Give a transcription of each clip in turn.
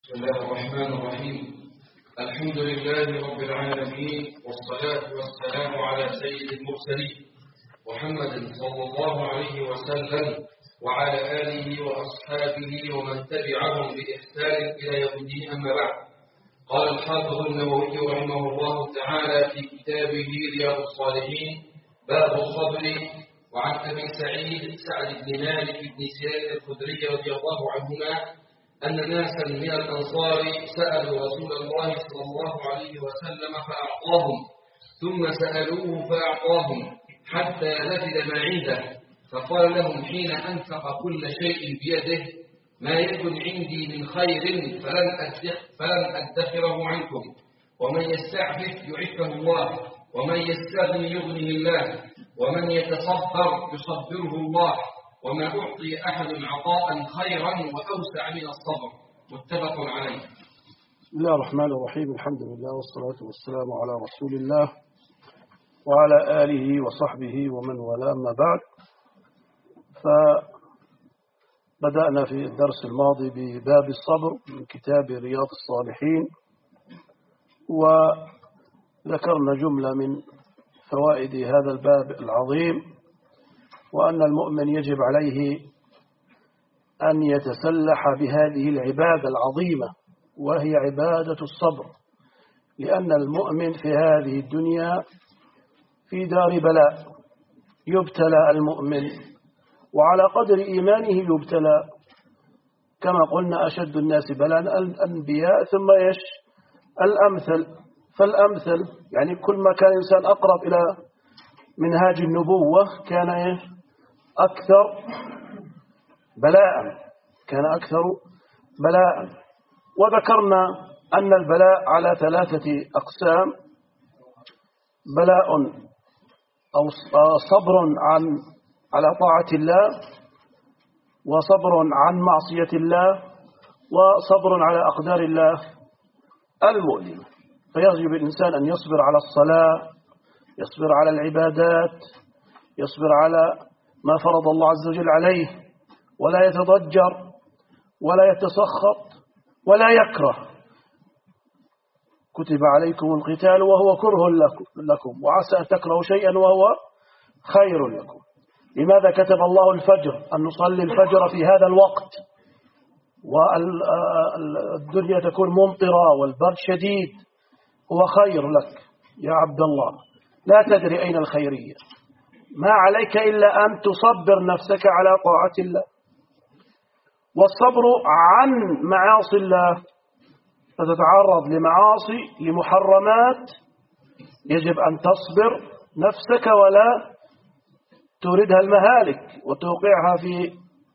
بسم الله الرحمن الرحيم. الحمد لله رب العالمين، والصلاة والسلام على سيد المرسلين محمد صلى الله عليه وسلم وعلى آله وأصحابه ومن تبعهم بإحسان إلى يوم الدين. أما بعد، قال الحافظ النووي رحمه الله تعالى في كتابه رياض الصالحين باب الصبر. وعن أبي سعد بن مالك بن سياد الخدري رضي الله عنهما أن ناسا من الأنصار سألوا رسول الله صلى الله عليه وسلم فأعطاهم، ثم سألوه فأعطاهم حتى نفد ما عنده، فقال لهم حين أنفق كل شيء بيده: ما يكن عندي من خير فلن أدخره عنكم، ومن يستعفف يعفه الله، ومن يستغني يغنه الله، ومن يتصبر يصبره الله، وما أعطي أحد عطاء خيرا وأوسع من الصبر. متفق عليه. بسم الله الرحمن الرحيم. الحمد لله والصلاة والسلام على رسول الله وعلى آله وصحبه ومن والاه. ما بعد، فبدأنا في الدرس الماضي بباب الصبر من كتاب رياض الصالحين، وذكرنا جملة من فوائد هذا الباب العظيم، وأن المؤمن يجب عليه أن يتسلح بهذه العبادة العظيمة، وهي عبادة الصبر، لأن المؤمن في هذه الدنيا في دار بلاء، يبتلى المؤمن، وعلى قدر إيمانه يبتلى. كما قلنا أشد الناس بلاء الأنبياء، ثم الأمثل فالأمثل، يعني كل ما كان الإنسان أقرب إلى منهاج النبوة كان أكثر بلاء. وذكرنا أن البلاء على 3 أقسام: بلاء أو صبر على طاعة الله، وصبر عن معصية الله، وصبر على أقدار الله المؤلمة. فيجب الإنسان أن يصبر على الصلاة، يصبر على العبادات، يصبر على ما فرض الله عز وجل عليه، ولا يتضجر ولا يتسخط ولا يكره. كتب عليكم القتال وهو كره لكم، وعسى أن تكرهوا شيئا وهو خير لكم. لماذا كتب الله الفجر؟ أن نصلي الفجر في هذا الوقت، والدنيا تكون ممطرة والبرد شديد، هو خير لك يا عبد الله، لا تدري أين الخيرية. ما عليك إلا أن تصبر نفسك على طاعة الله. والصبر عن معاصي الله، فتتعرض لمعاصي لمحرمات، يجب أن تصبر نفسك ولا توردها المهالك وتوقعها في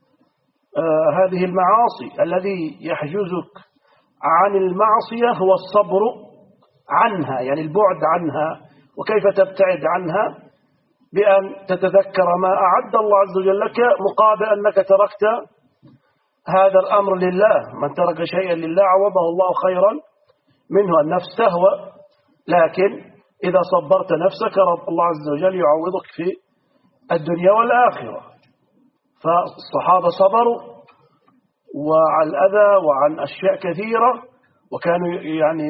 هذه المعاصي. الذي يحجزك عن المعصية هو الصبر عنها، يعني البعد عنها. وكيف تبتعد عنها؟ بأن تتذكر ما أعد الله عز وجل لك مقابل أنك تركت هذا الأمر لله. من ترك شيئا لله عوضه الله خيرا منه. النفس تهوى، لكن إذا صبرت نفسك رب الله عز وجل يعوضك في الدنيا والآخرة. فالصحابة صبروا وعن الأذى وعن أشياء كثيرة، وكانوا يعني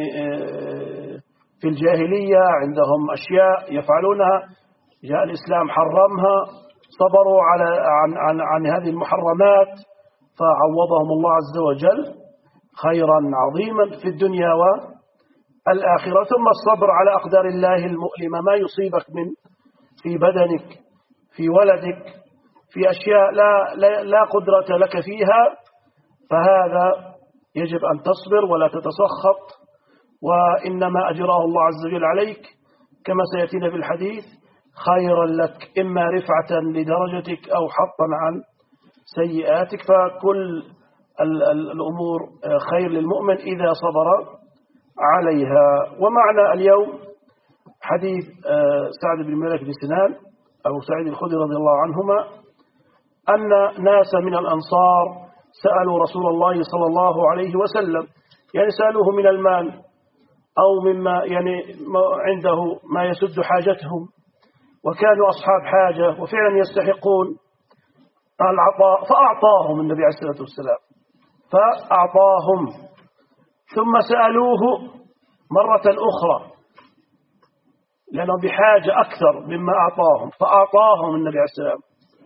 في الجاهلية عندهم أشياء يفعلونها جاء الإسلام حرمها، صبروا عن هذه المحرمات، فعوضهم الله عز وجل خيرا عظيما في الدنيا والآخرة. ثم الصبر على أقدار الله المؤلمة، ما يصيبك في بدنك، في ولدك، في أشياء لا قدرة لك فيها، فهذا يجب أن تصبر ولا تتسخط، وإنما أجراه الله عز وجل عليك كما سيأتينا في الحديث خيرا لك، إما رفعة لدرجتك أو حطا عن سيئاتك. فكل الأمور خير للمؤمن إذا صبر عليها. ومعنا اليوم حديث سعد بن مالك بن سنان أو سعيد الخدري رضي الله عنهما أن ناسا من الأنصار سألوا رسول الله صلى الله عليه وسلم، يعني سألوه من المال أو مما يعني عنده ما يسد حاجتهم، وكانوا أصحاب حاجة وفعلا يستحقون العطاء، فأعطاهم النبي عليه الصلاة والسلام، فأعطاهم ثم سألوه مرة أخرى لأنه بحاجة أكثر مما أعطاهم، فأعطاهم النبي عليه السلام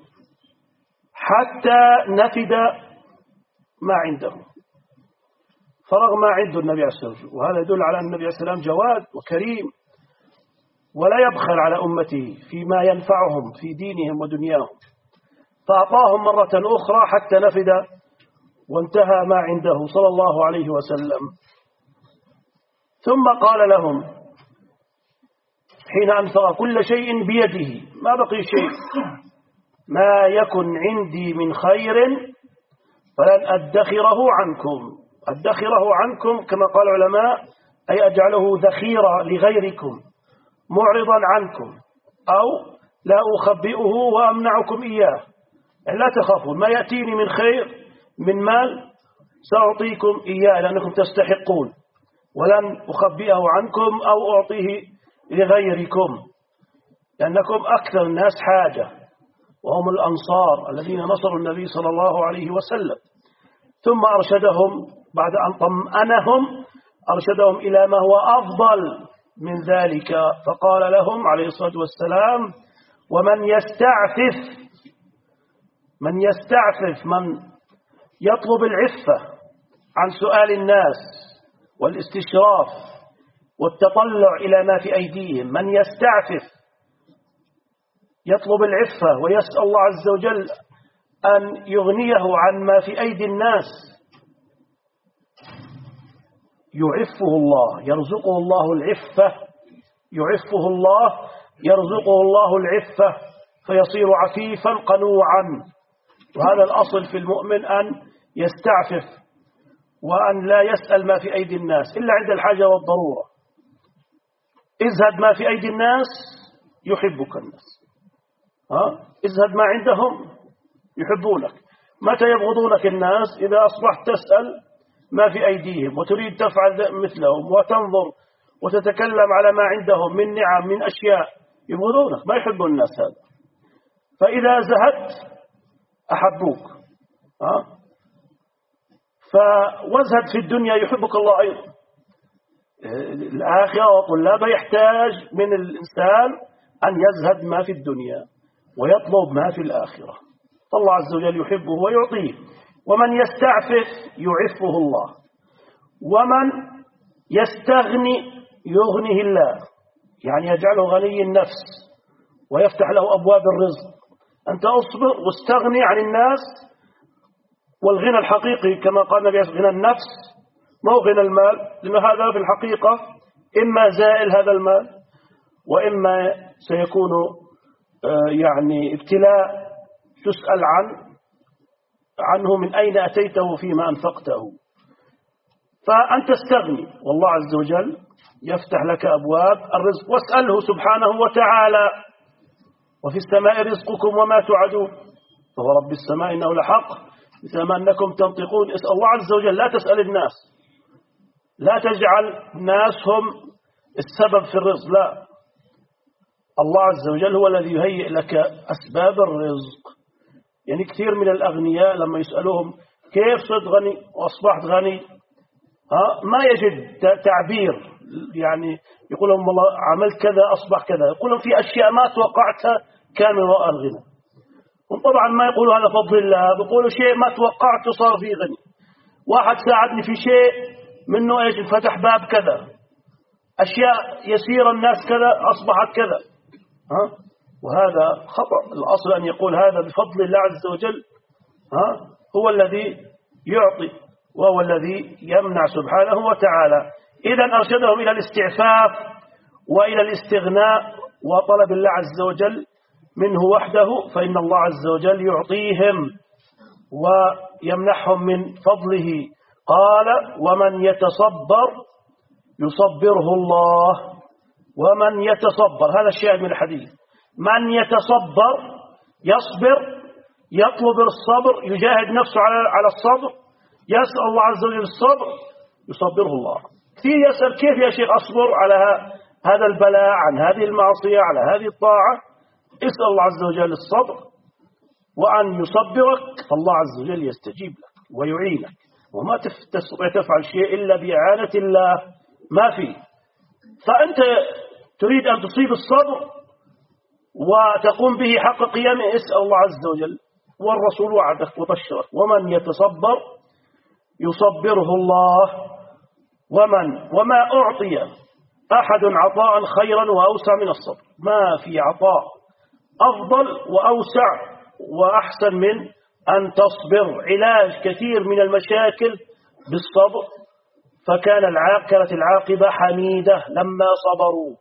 حتى نفد ما عنده، فرغ ما عنده النبي عليه السلام. وهذا يدل على أن النبي عليه السلام جواد وكريم ولا يبخل على أمته فيما ينفعهم في دينهم ودنياهم، فأعطاهم مرة أخرى حتى نفد وانتهى ما عنده صلى الله عليه وسلم. ثم قال لهم حين أنفق كل شيء بيده ما بقي شيء: ما يكن عندي من خير فلن أدخره عنكم. أدخره عنكم كما قال العلماء أي أجعله ذخيرة لغيركم معرضا عنكم، أو لا أخبئه وأمنعكم إياه، لا تخافون، ما يأتيني من خير من مال سأعطيكم إياه لأنكم تستحقون، ولن أخبئه عنكم أو أعطيه لغيركم لأنكم أكثر الناس حاجة، وهم الأنصار الذين نصروا النبي صلى الله عليه وسلم. ثم أرشدهم بعد أن طمأنهم أرشدهم إلى ما هو أفضل من ذلك، فقال لهم عليه الصلاة والسلام: ومن يستعفف، من يستعفف، من يطلب العفة عن سؤال الناس والاستشراف والتطلع إلى ما في أيديهم، من يستعفف يطلب العفة ويسأل الله عز وجل أن يغنيه عن ما في أيدي الناس، يعفه الله، يرزقه الله العفة، يعفه الله، يرزقه الله العفة فيصير عفيفا قنوعا. وهذا الأصل في المؤمن أن يستعفف وأن لا يسأل ما في أيدي الناس إلا عند الحاجة والضرورة. ازهد ما في أيدي الناس يحبك الناس، ازهد ما عندهم يحبونك. متى يبغضونك الناس؟ إذا أصبحت تسأل ما في أيديهم وتريد تفعل مثلهم وتنظر وتتكلم على ما عندهم من نعم من أشياء، يبغضونك، ما يحبون الناس هذا. فإذا زهدت أحبوك. وازهد في الدنيا يحبك الله أيضا. الآخرة وطلابها يحتاج من الإنسان أن يزهد ما في الدنيا ويطلب ما في الآخرة، فالله عز وجل يحبه ويعطيه. ومن يستعفف يعفه الله، ومن يستغني يغنيه الله، يعني يجعله غني النفس ويفتح له أبواب الرزق. أنت أصبر واستغني عن الناس. والغنى الحقيقي كما قال النبي غنى النفس ما هو غنى المال، لأن هذا في الحقيقة إما زائل هذا المال وإما سيكون يعني ابتلاء تسأل عنه من أين أتيته فيما أنفقته. فأنت استغني والله عز وجل يفتح لك أبواب الرزق، واسأله سبحانه وتعالى: وفي السماء رزقكم وما توعدون فهو رب السماء إنه لحق مثل ما أنكم تنطقون. اسأل الله عز وجل، لا تسأل الناس، لا تجعل الناس هم السبب في الرزق، لا، الله عز وجل هو الذي يهيئ لك أسباب الرزق. يعني كثير من الأغنياء لما يسألوهم كيف صرت غني وأصبحت غني ما يجد تعبير، يعني يقول لهم والله عملت كذا أصبح كذا، يقول لهم في أشياء ما توقعتها كان من وراء الغنى. وطبعا ما يقولوا هذا فضل الله، بيقولوا شيء ما توقعته صار فيه غني. واحد ساعدني في شيء منه ايش فتح باب كذا، أشياء يسيرة الناس كذا أصبحت كذا. وهذا خطأ. الأصل أن يقول هذا بفضل الله عز وجل. هو الذي يعطي وهو الذي يمنع سبحانه وتعالى. إذن أرشدهم إلى الاستعفاف وإلى الاستغناء وطلب الله عز وجل منه وحده، فإن الله عز وجل يعطيهم ويمنحهم من فضله. قال: ومن يتصبر يصبره الله. ومن يتصبر، هذا الشاهد من الحديث، من يتصبر يصبر، يطلب الصبر، يجاهد نفسه على الصبر، يسأل الله عز وجل الصبر، يصبره الله. كثير يسأل كيف يا شيخ أصبر على هذا البلاء، عن هذه المعصية، على هذه الطاعة. اسأل الله عز وجل الصبر وأن يصبرك، فالله عز وجل يستجيب لك ويعينك. وما تستطيع تفعل شيء إلا بإعانة الله، ما في. فأنت تريد أن تصيب الصبر وتقوم به حق قيامه، اسأل الله عز وجل، والرسول وعدك وبشرك: ومن يتصبر يصبره الله. وما أعطي أحد عطاء خيرا وأوسع من الصبر. ما في عطاء أفضل وأوسع وأحسن من أن تصبر. علاج كثير من المشاكل بالصبر. كانت العاقبة حميدة لما صبروا.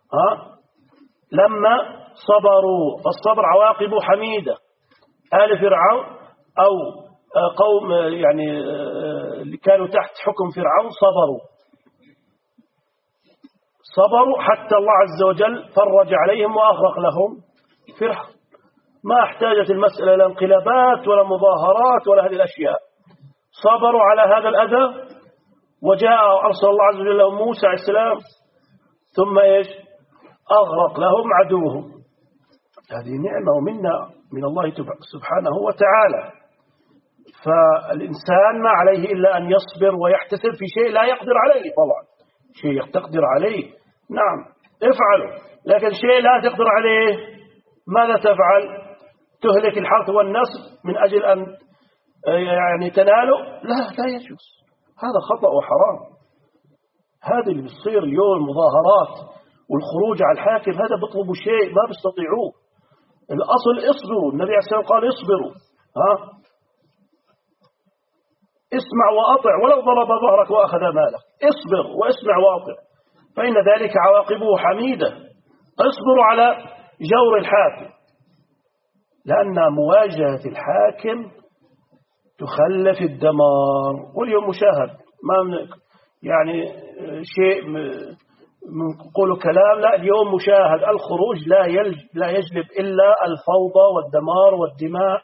لما صبروا، فالصبر عواقبه حميدة. آل فرعون أو قوم يعني اللي كانوا تحت حكم فرعون صبروا حتى الله عز وجل فرج عليهم وأغرق لهم فرعون. ما احتاجت المسألة إلى انقلابات ولا مظاهرات ولا هذه الأشياء. صبروا على هذا الأذى، وجاء أرسل الله عز وجل لهم موسى عليه السلام، ثم أغرق لهم عدوهم. هذه نعمة ومنة من الله سبحانه وتعالى. فالإنسان ما عليه إلا أن يصبر ويحتسب في شيء لا يقدر عليه. طبعا شيء تقدر عليه نعم افعله، لكن شيء لا تقدر عليه ماذا تفعل؟ تهلك الحرث والنسل من أجل أن يعني تناله؟ لا يجوز، هذا خطأ وحرام. هذا اللي بيصير اليوم مظاهرات والخروج على الحاكم، هذا بيطلبوا شيء ما بيستطيعوه. الأصل اصبروا، النبي عليه الصلاة والسلام قال اصبروا. اسمع وأطع ولو ضرب ظهرك وأخذ مالك. اصبر واسمع وأطع فإن ذلك عواقبه حميدة. اصبروا على جور الحاكم، لأن مواجهة الحاكم تخلف الدمار. واليوم مشاهد، ما يعني شيء نقول كلام، لا اليوم مشاهد الخروج لا يجلب إلا الفوضى والدمار والدماء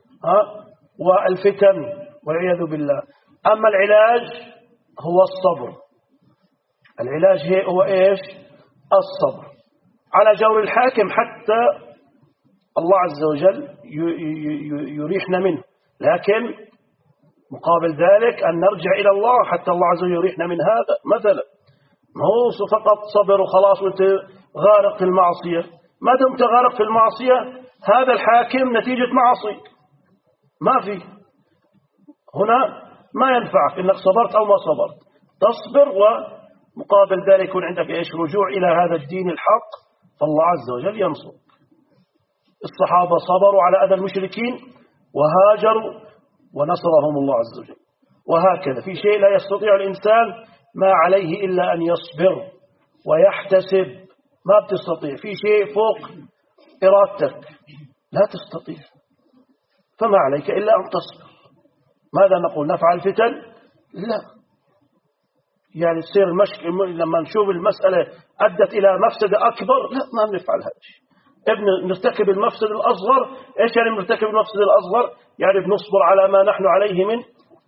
والفتن والعياذ بالله. أما العلاج هو الصبر. العلاج هو إيش؟ الصبر على جور الحاكم حتى الله عز وجل يريحنا منه، لكن مقابل ذلك أن نرجع إلى الله حتى الله عز وجل يريحنا من هذا. مثلا ما هو فقط صبر وخلاص وانت غارق في المعصية. ما دمت غارق في المعصية هذا الحاكم نتيجة معصي، ما في هنا ما ينفعك إنك صبرت أو ما صبرت. تصبر ومقابل ذلك يكون عندك إيش؟ رجوع إلى هذا الدين الحق، فالله عز وجل ينصر. الصحابة صبروا على أذى المشركين وهاجروا ونصرهم الله عز وجل. وهكذا في شيء لا يستطيع الإنسان ما عليه إلا أن يصبر ويحتسب. ما بتستطيع في شيء فوق إرادتك، لا تستطيع، فما عليك إلا أن تصبر. ماذا نقول؟ نفعل فتن؟ لا، يعني تصير المشكلة لما نشوف المسألة أدت إلى مفسدة أكبر، لا ما بنفعل هذا الشيء. نرتكب المفسد الأصغر. إيش يعني نرتكب المفسد الأصغر؟ يعني بنصبر على ما نحن عليه من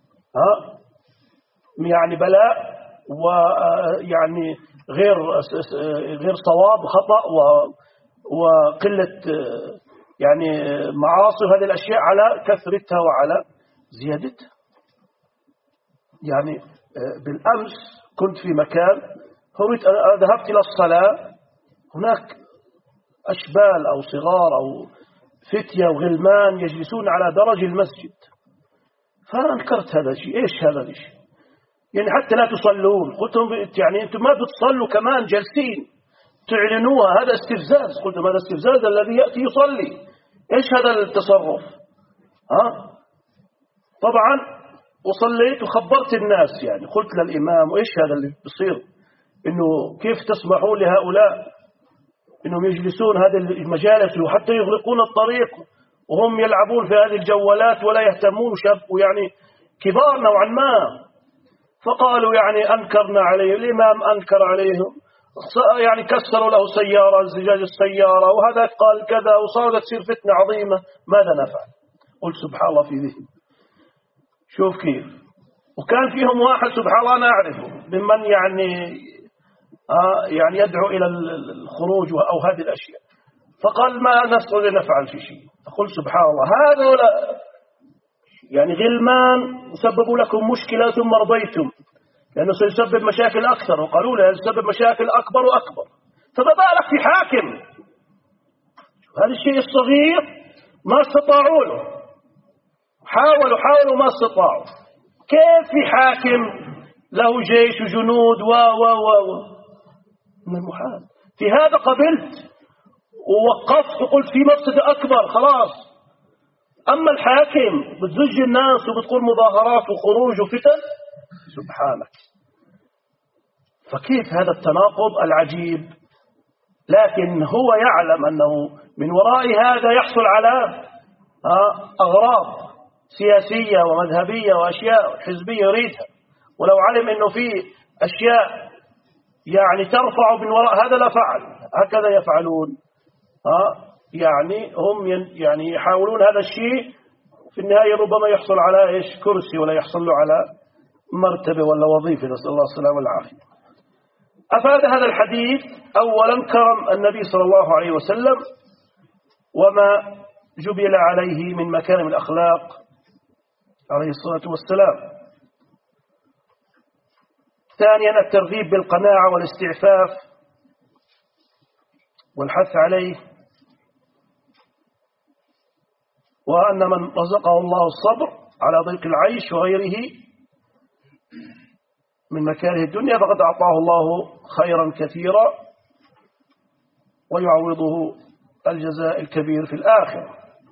يعني بلاء ويعني غير صواب، خطأ وقلة يعني معاصي، هذه الأشياء على كثرتها وعلى زيادتها. يعني بالأمس كنت في مكان، ذهبت إلى الصلاة، هناك أشبال أو صغار أو فتية وغلمان يجلسون على درج المسجد. فأنكرت هذا الشيء. إيش هذا الشيء؟ يعني حتى لا تصلون. قلت لهم يعني أنتم ما بتصلوا كمان جالسين تعلنوها، هذا استفزاز. قلت لهم هذا استفزاز الذي يأتي يصلي. إيش هذا التصرف؟ طبعا وصليت وخبرت الناس، يعني قلت للإمام وإيش هذا اللي بيصير؟ إنه كيف تسمحوا لهؤلاء إنهم يجلسون هذه المجالس وحتى يغلقون الطريق وهم يلعبون في هذه الجوالات ولا يهتمون، ويعني كبار نوعا ما. فقالوا يعني أنكرنا عليه، الإمام أنكر عليهم، يعني كسروا له سيارة، زجاج السيارة، وهذا قال كذا، وصارت تصير فتنة عظيمة. ماذا نفعل؟ قلت سبحان الله في ذهن، شوف كيف. وكان فيهم واحد سبحان الله أنا أعرفه ممن يعني يدعو إلى الخروج أو هذه الأشياء. فقال ما نستطيع نفعل في شيء. فقل سبحان الله، هذا ولا يعني غلمان يسببوا لكم مشكلة ثم رضيتم، لأنه سيسبب مشاكل أكثر، وقالوا له يسبب مشاكل أكبر وأكبر، فما بالك في حاكم. هذا الشيء الصغير ما استطاعوا له، حاولوا ما استطاعوا. كيف في حاكم له جيش وجنود و من المحال. في هذا قبلت ووقفت وقلت في مفسدة أكبر خلاص. أما الحاكم بتزج الناس وبتقول مظاهرات وخروج وفتن، سبحانك. فكيف هذا التناقض العجيب؟ لكن هو يعلم أنه من وراء هذا يحصل على أغراض سياسية ومذهبية وأشياء حزبية يريدها، ولو علم أنه في أشياء يعني ترفع من وراء هذا لا فعل. هكذا يفعلون. يعني هم يعني يحاولون هذا الشيء، في النهاية ربما يحصل على إيش كرسي، ولا يحصل له على مرتبة ولا وظيفة، نسأل الله السلامة والعافية. أفاد هذا الحديث أولا كرم النبي صلى الله عليه وسلم وما جبل عليه من مكارم الأخلاق عليه الصلاة والسلام. ثانيا الترغيب بالقناعة والاستعفاف والحث عليه، وأن من رزقه الله الصبر على ضيق العيش وغيره من مكاره الدنيا فقد أعطاه الله خيرا كثيرا ويعوضه الجزاء الكبير في الآخرة.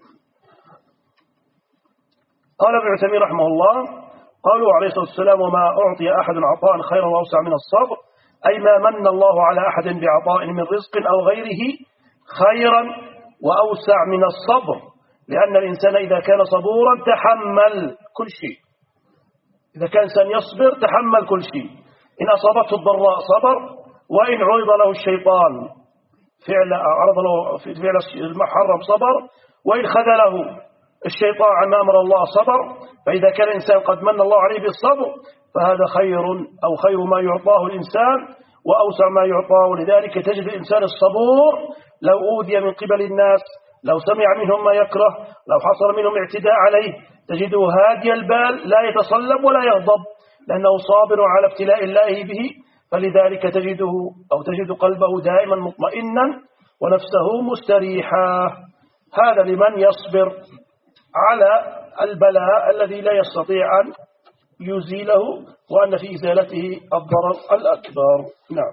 قال ابن عثيمين رحمه الله: قالوا عليه الصلاة والسلام: وما أعطي أحد عطاء خيرا وأوسع من الصبر، أي ما من الله على أحد بعطاء من رزق أو غيره خيرا وأوسع من الصبر، لأن الإنسان إذا كان صبورا تحمل كل شيء. إذا كان إنسان يصبر تحمل كل شيء. إن أصابته الضراء صبر، وإن عرض له الشيطان عرض له فعل المحرم صبر، وإن خذله الشيطان عن أمر الله صبر. فإذا كان الإنسان قد من الله عليه بالصبر فهذا خير ما يعطاه الإنسان وأوسع ما يعطاه. لذلك تجد الإنسان الصبور لو أوذي من قبل الناس، لو سمع منهم ما يكره، لو حصل منهم اعتداء عليه، تجده هادي البال لا يتصلب ولا يغضب، لأنه صابر على ابتلاء الله به. فلذلك تجد قلبه دائما مطمئنا ونفسه مستريحة. هذا لمن يصبر على البلاء الذي لا يستطيع أن يزيله، وأن في إزالته الضرر الأكبر. نعم.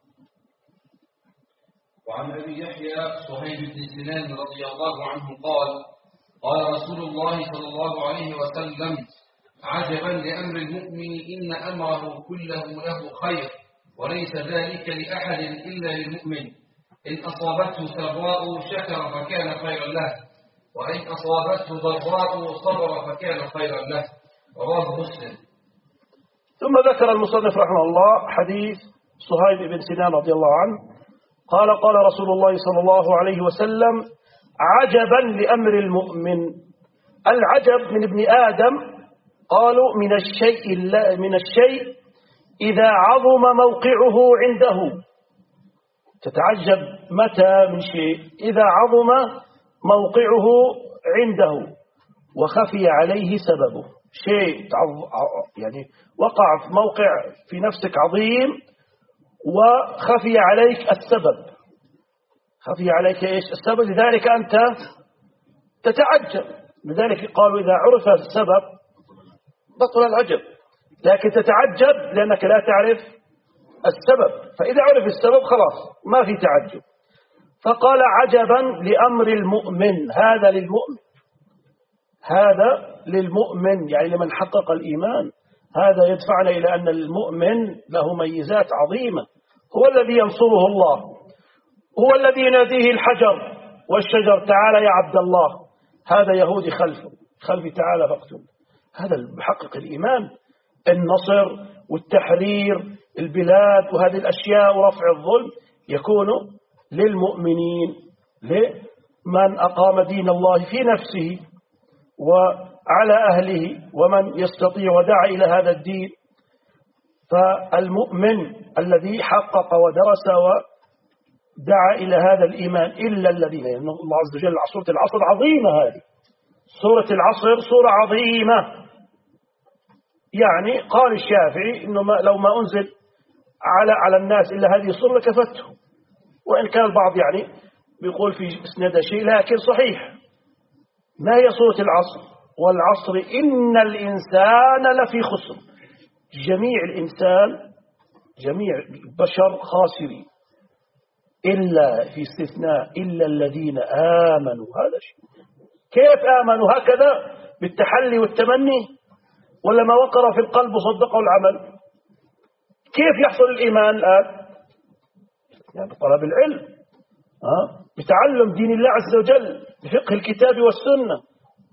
وعن أبي يحيى صهيب بن سنان رضي الله عنه قال: قال رسول الله صلى الله عليه وسلم: عجبا لأمر المؤمن إن أمره كله له خير، وليس ذلك لأحد إلا للمؤمن. إن أصابته سراء شكر فكان خيرا له، وإن أصابته ضراء صبر فكان خيرا له. رواه مسلم. ثم ذكر المصنف رحمه الله حديث صهيب بن سنان رضي الله عنه قال: قال رسول الله صلى الله عليه وسلم: عجبا لأمر المؤمن. العجب من ابن آدم، قالوا من الشيء إذا عظم موقعه عنده. تتعجب متى من شيء؟ إذا عظم موقعه عنده وخفي عليه سببه. شيء يعني وقع في موقع في نفسك عظيم وخفي عليك السبب. خفي عليك إيش السبب؟ لذلك أنت تتعجب. لذلك قالوا إذا عرف السبب بطل العجب، لكن تتعجب لأنك لا تعرف السبب. فإذا عرف السبب خلاص ما في تعجب. فقال: عجبا لأمر المؤمن. هذا للمؤمن، هذا للمؤمن يعني لمن حقق الإيمان. هذا يدفعنا إلى أن المؤمن له ميزات عظيمة. هو الذي ينصره الله، هو الذي يناديه الحجر والشجر: تعالى يا عبد الله. هذا يهودي خلفي تعالى فاقتل. هذا بحقق الإيمان. النصر والتحرير البلاد وهذه الأشياء ورفع الظلم يكون للمؤمنين، لمن أقام دين الله في نفسه وعلى أهله ومن يستطيع ودعا إلى هذا الدين. فالمؤمن الذي حقق ودرس ودعا إلى هذا الإيمان إلا الذين، الله عز وجل سورة العصر عظيمة، هذه سورة العصر سورة عظيمة. يعني قال الشافعي إنه لو ما أنزل على الناس إلا هذه السورة لكفته، وإن كان البعض يعني بيقول في اسناد شيء، لكن صحيح. ما هي سورة العصر؟ والعصر إن الإنسان لفي خسر. جميع الإنسان، جميع البشر خاسرين، إلا في استثناء إلا الذين آمنوا. هذا شيء. كيف آمنوا؟ هكذا بالتحلي والتمني، ولا ما وقر في القلب وصدقه العمل؟ كيف يحصل الإيمان الآن؟ يعني بطلب العلم، بتعلم دين الله عز وجل، بفقه الكتاب والسنة،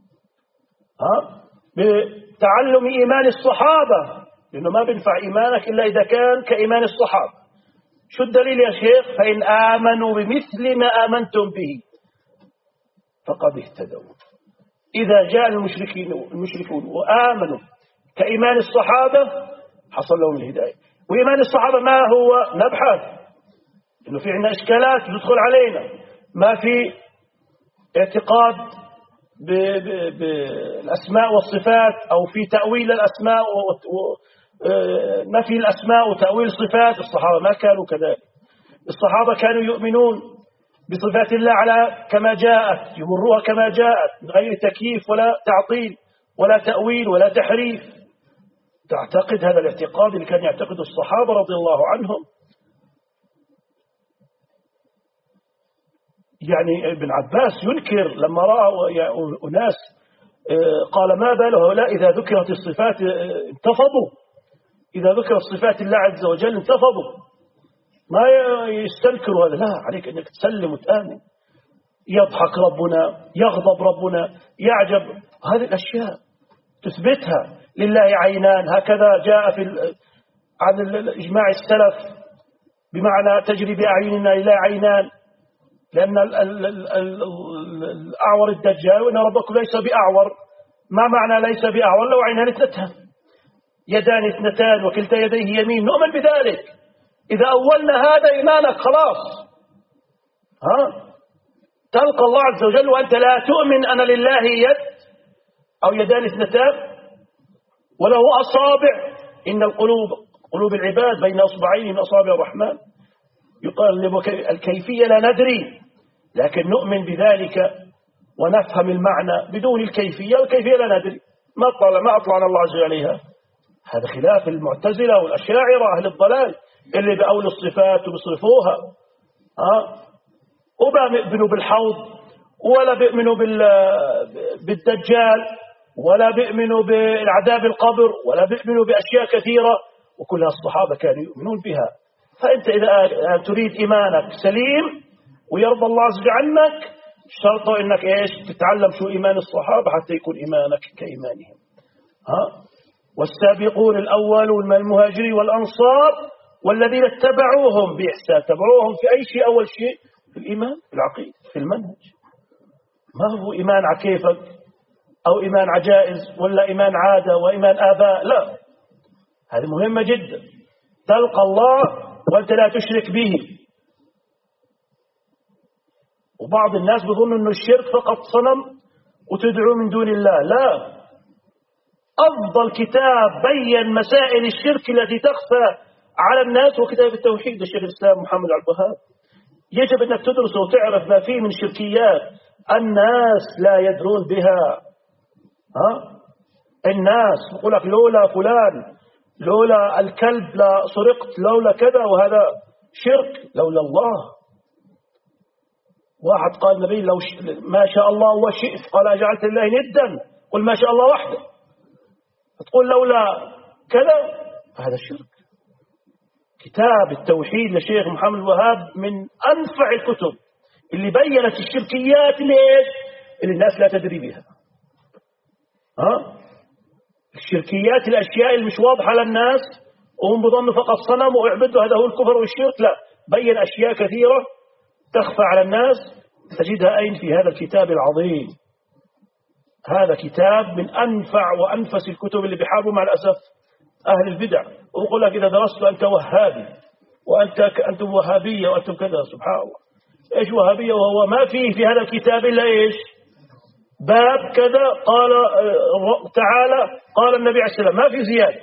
بتعلم إيمان الصحابة، لأنه ما بينفع إيمانك إلا إذا كان كإيمان الصحابة. شو الدليل يا شيخ؟ فإن آمنوا بمثل ما آمنتم به فقد اهتدوا. إذا جاء المشركون وآمنوا كإيمان الصحابة حصل لهم الهداية. وإيمان الصحابة ما هو؟ نبحث، إنه في عندنا إشكالات تدخل علينا، ما في اعتقاد بالأسماء والصفات، أو في تأويل الأسماء ونفي الأسماء وتأويل الصفات. الصحابة ما كانوا كذلك. الصحابة كانوا يؤمنون بصفات الله على كما جاءت، يمروها كما جاءت من غير تكييف ولا تعطيل ولا تأويل ولا تحريف. تعتقد هذا الاعتقاد اللي كان يعتقده الصحابة رضي الله عنهم. يعني ابن عباس ينكر لما رأى أناس، قال ما بال هؤلاء إذا ذكرت الصفات انتفضوا، إذا ذكرت صفات الله عز وجل انتفضوا، ما يستنكروا هذا. لا، عليك أنك تسلم وتآمن. يضحك ربنا، يغضب ربنا، يعجب، هذه الأشياء تثبتها لله عينان. هكذا جاء عن إجماع السلف، بمعنى تجري بأعيننا لله عينان، لأن الأعور الدجال وإن ربكم ليس بأعور. ما معنى ليس بأعور؟ لو عينان اثنتان، يدان اثنتان وكلتا يديه يمين، نؤمن بذلك. إذا أولنا هذا إيمانك خلاص. تلقى الله عز وجل وأنت لا تؤمن أن لله يد أو يدان اثنتان وله أصابع. إن قلوب العباد بين أصبعين من أصابع الرحمن. يقال الكيفية لا ندري، لكن نؤمن بذلك ونفهم المعنى بدون الكيفية. والكيفية لا ندري، ما أطلعنا الله عز وجل عليها. هذا خلاف المعتزلة والأشاعرة أهل الضلال اللي بأول الصفات وبيصرفوها. وما بيؤمنوا بالحوض، ولا بيؤمنوا بالدجال، ولا بيؤمنوا بالعذاب القبر، ولا بيؤمنوا بأشياء كثيرة، وكلها الصحابة كانوا يؤمنون بها. فأنت إذا تريد إيمانك سليم ويرضى الله عز وجل عنك، شرطه إنك تتعلم شو إيمان الصحابة حتى يكون إيمانك كإيمانهم. والسابقون الأولون من المهاجرين والأنصار والذين اتبعوهم بإحسان. تبعوهم في أي شيء؟ أول شيء في الإيمان، في العقيدة، في المنهج. ما هو إيمان عكيفك أو إيمان عجائز ولا إيمان عادة وإيمان آباء. لا، هذه مهمة جدا. تلقى الله وأنت لا تشرك به. وبعض الناس بيظن أنه الشرك فقط صنم وتدعو من دون الله. لا، أفضل كتاب بين مسائل الشرك التي تخفى على الناس هو كتاب التوحيد للشيخ الإسلام محمد عبد الوهاب. يجب أنك تدرسه وتعرف ما فيه من شركيات الناس لا يدرون بها. الناس يقول لك لولا فلان، لولا الكلب لا سرقت، لولا كذا، وهذا شرك. لولا الله. واحد قال النبي لو ما شاء الله وشئت، قال أجعلت لله ندا؟ قل ما شاء الله وحده. تقول لولا كذا، هذا شرك. كتاب التوحيد لشيخ محمد الوهاب من أنفع الكتب اللي بيّنت الشركيات اللي الناس لا تدري بها. الشركيات، الأشياء اللي مش واضحة للناس وهم بظنوا فقط صنم ويعبدوا، هذا هو الكفر والشرك. لا، بين أشياء كثيرة تخفى على الناس تجدها أين؟ في هذا الكتاب العظيم. هذا كتاب من أنفع وأنفس الكتب اللي بيحاربوا مع الأسف أهل البدع، ويقول لك إذا درست أنت وهابي وأنتم وهابية وأنتم كذا. سبحان الله، إيش وهابية؟ وهو ما فيه في هذا الكتاب إلا إيش؟ باب كذا قال تعالى قال النبي عليه السلام، ما في زيادة.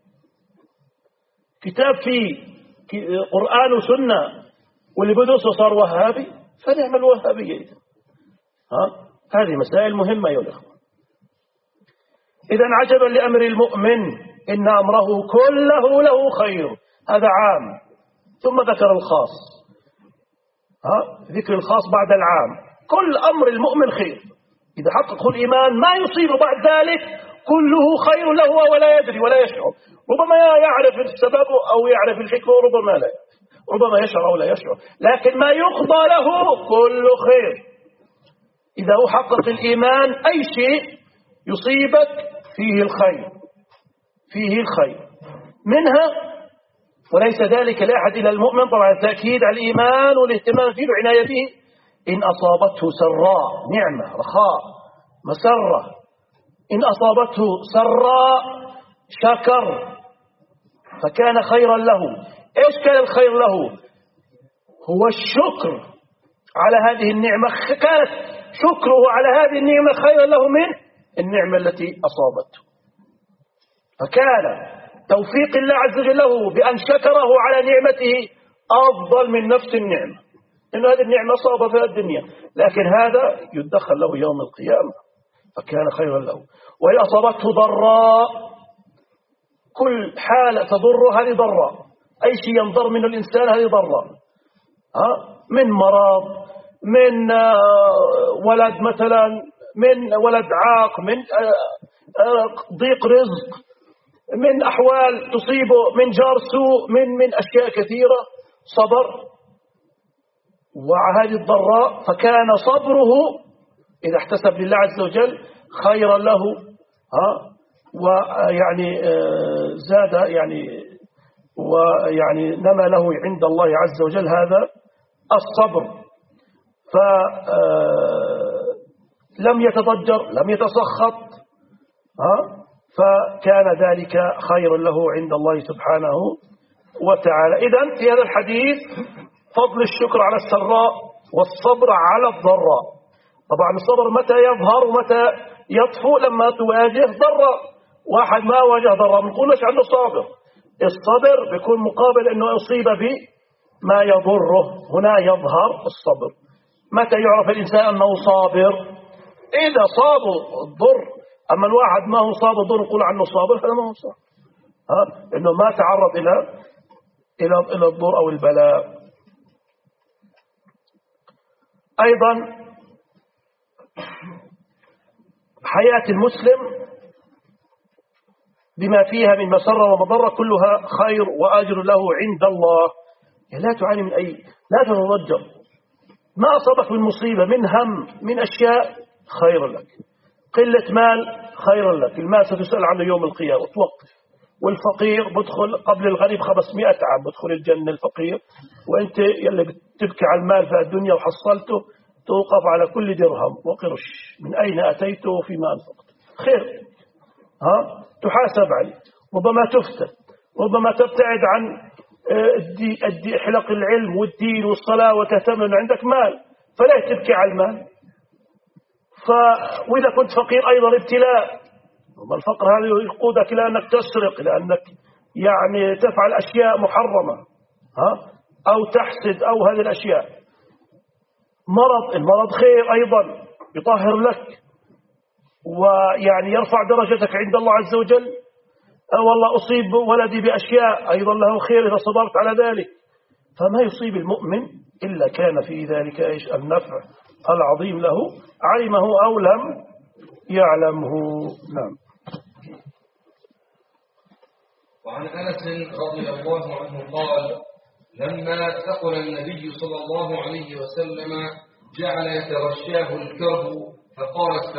كتاب فيه قرآن وسنة واللي بدرسه صار وهابي فنعم الوهابية إذن. هذه مسائل مهمة يا الأخوة. إذن عجبا لأمر المؤمن إن أمره كله له خير، هذا عام، ثم ذكر الخاص. ذكر الخاص بعد العام. كل أمر المؤمن خير إذا حققه الإيمان، ما يصيب بعد ذلك كله خير له ولا يدري ولا يشعر. ربما يعرف السبب أو يعرف الحكمة وربما لا يعرف، ربما يشعر أو لا يشعر، لكن ما يقضى له كله خير. إذا أحقق الإيمان أي شيء يصيبك فيه الخير، فيه الخير منها، وليس ذلك لأحد إلى المؤمن. طبعا التأكيد على الإيمان والاهتمام فيه والعناية به. إن أصابته سراء، نعمة رخاء مسرة، إن أصابته سراء شكر فكان خيرا له. إيش كان الخير له؟ هو الشكر على هذه النعمة، كانت شكره على هذه النعمة خيرا له من النعمة التي أصابته. فكان توفيق الله عز وجل له بأن شكره على نعمته أفضل من نفس النعمة، إن هذه النعمة صابت في الدنيا، لكن هذا يدخل له يوم القيامة فكان خيرا له. وإن أصابته ضراء، كل حالة تضر هذه ضراء، أي شيء ينضر منه الإنسان هذه ضراء، من مرض، من ولد مثلا، من ولد عاق، من ضيق رزق، من أحوال تصيبه، من جار سوء، من أشياء كثيرة، صبر وهذه الضراء، فكان صبره إذا احتسب لله عز وجل خيرا له، ويعني زاد ويعني نمى له عند الله عز وجل هذا الصبر. فلم يتضجر، لم يتسخط، فكان ذلك خير له عند الله سبحانه وتعالى. إذن في هذا الحديث فضل الشكر على السراء والصبر على الضراء. طبعا الصبر متى يظهر ومتى يطفو؟ لما تواجه ضراء. واحد ما واجه ضراء ما نقولش عنه صابر. الصبر بيكون مقابل انه يصيب بما يضره، هنا يظهر الصبر. متى يعرف الإنسان أنه صابر؟ إذا صابه الضر. أما الواحد ما هو صابر الضر نقول عنه صابر، هذا ما هو صابر، إنه ما تعرض إلى الضر أو البلاء. أيضا حياة المسلم بما فيها من مسرة ومضرة كلها خير وأجر له عند الله. لا تعاني من أي، لا تتضجر. ما أصابك من مصيبة، من هم، من أشياء خير لك. قلة مال خير لك، المال ستسأل عنه يوم القيامة توقف. والفقير بدخل قبل الغني ب500 عام بدخل الجنة الفقير، وانت يلي بتبكي على المال في الدنيا وحصلته توقف على كل درهم وقرش من أين أتيته وفيما أنفقت. خير تحاسب عليه. ربما تفتن، ربما تبتعد عن حلق العلم والدين والصلاة وتهتم أن عندك مال، فلا تبكي على المال. وإذا كنت فقير أيضا ابتلاء، الفقر هذا يقودك إلى أنك تسرق، لأنك يعني تفعل أشياء محرمة أو تحسد أو هذه الأشياء. مرض، المرض خير أيضا يطهر لك ويعني يرفع درجتك عند الله عز وجل. والله أصيب ولدي بأشياء أيضا له خير إذا صبرت على ذلك. فما يصيب المؤمن إلا كان في ذلك النفع العظيم له، علمه أو لم يعلمه. نعم. وعن أنس رضي الله عنه قال: لما ثقل النبي صلى الله عليه وسلم جعل يتغشاه الكرب، فقالت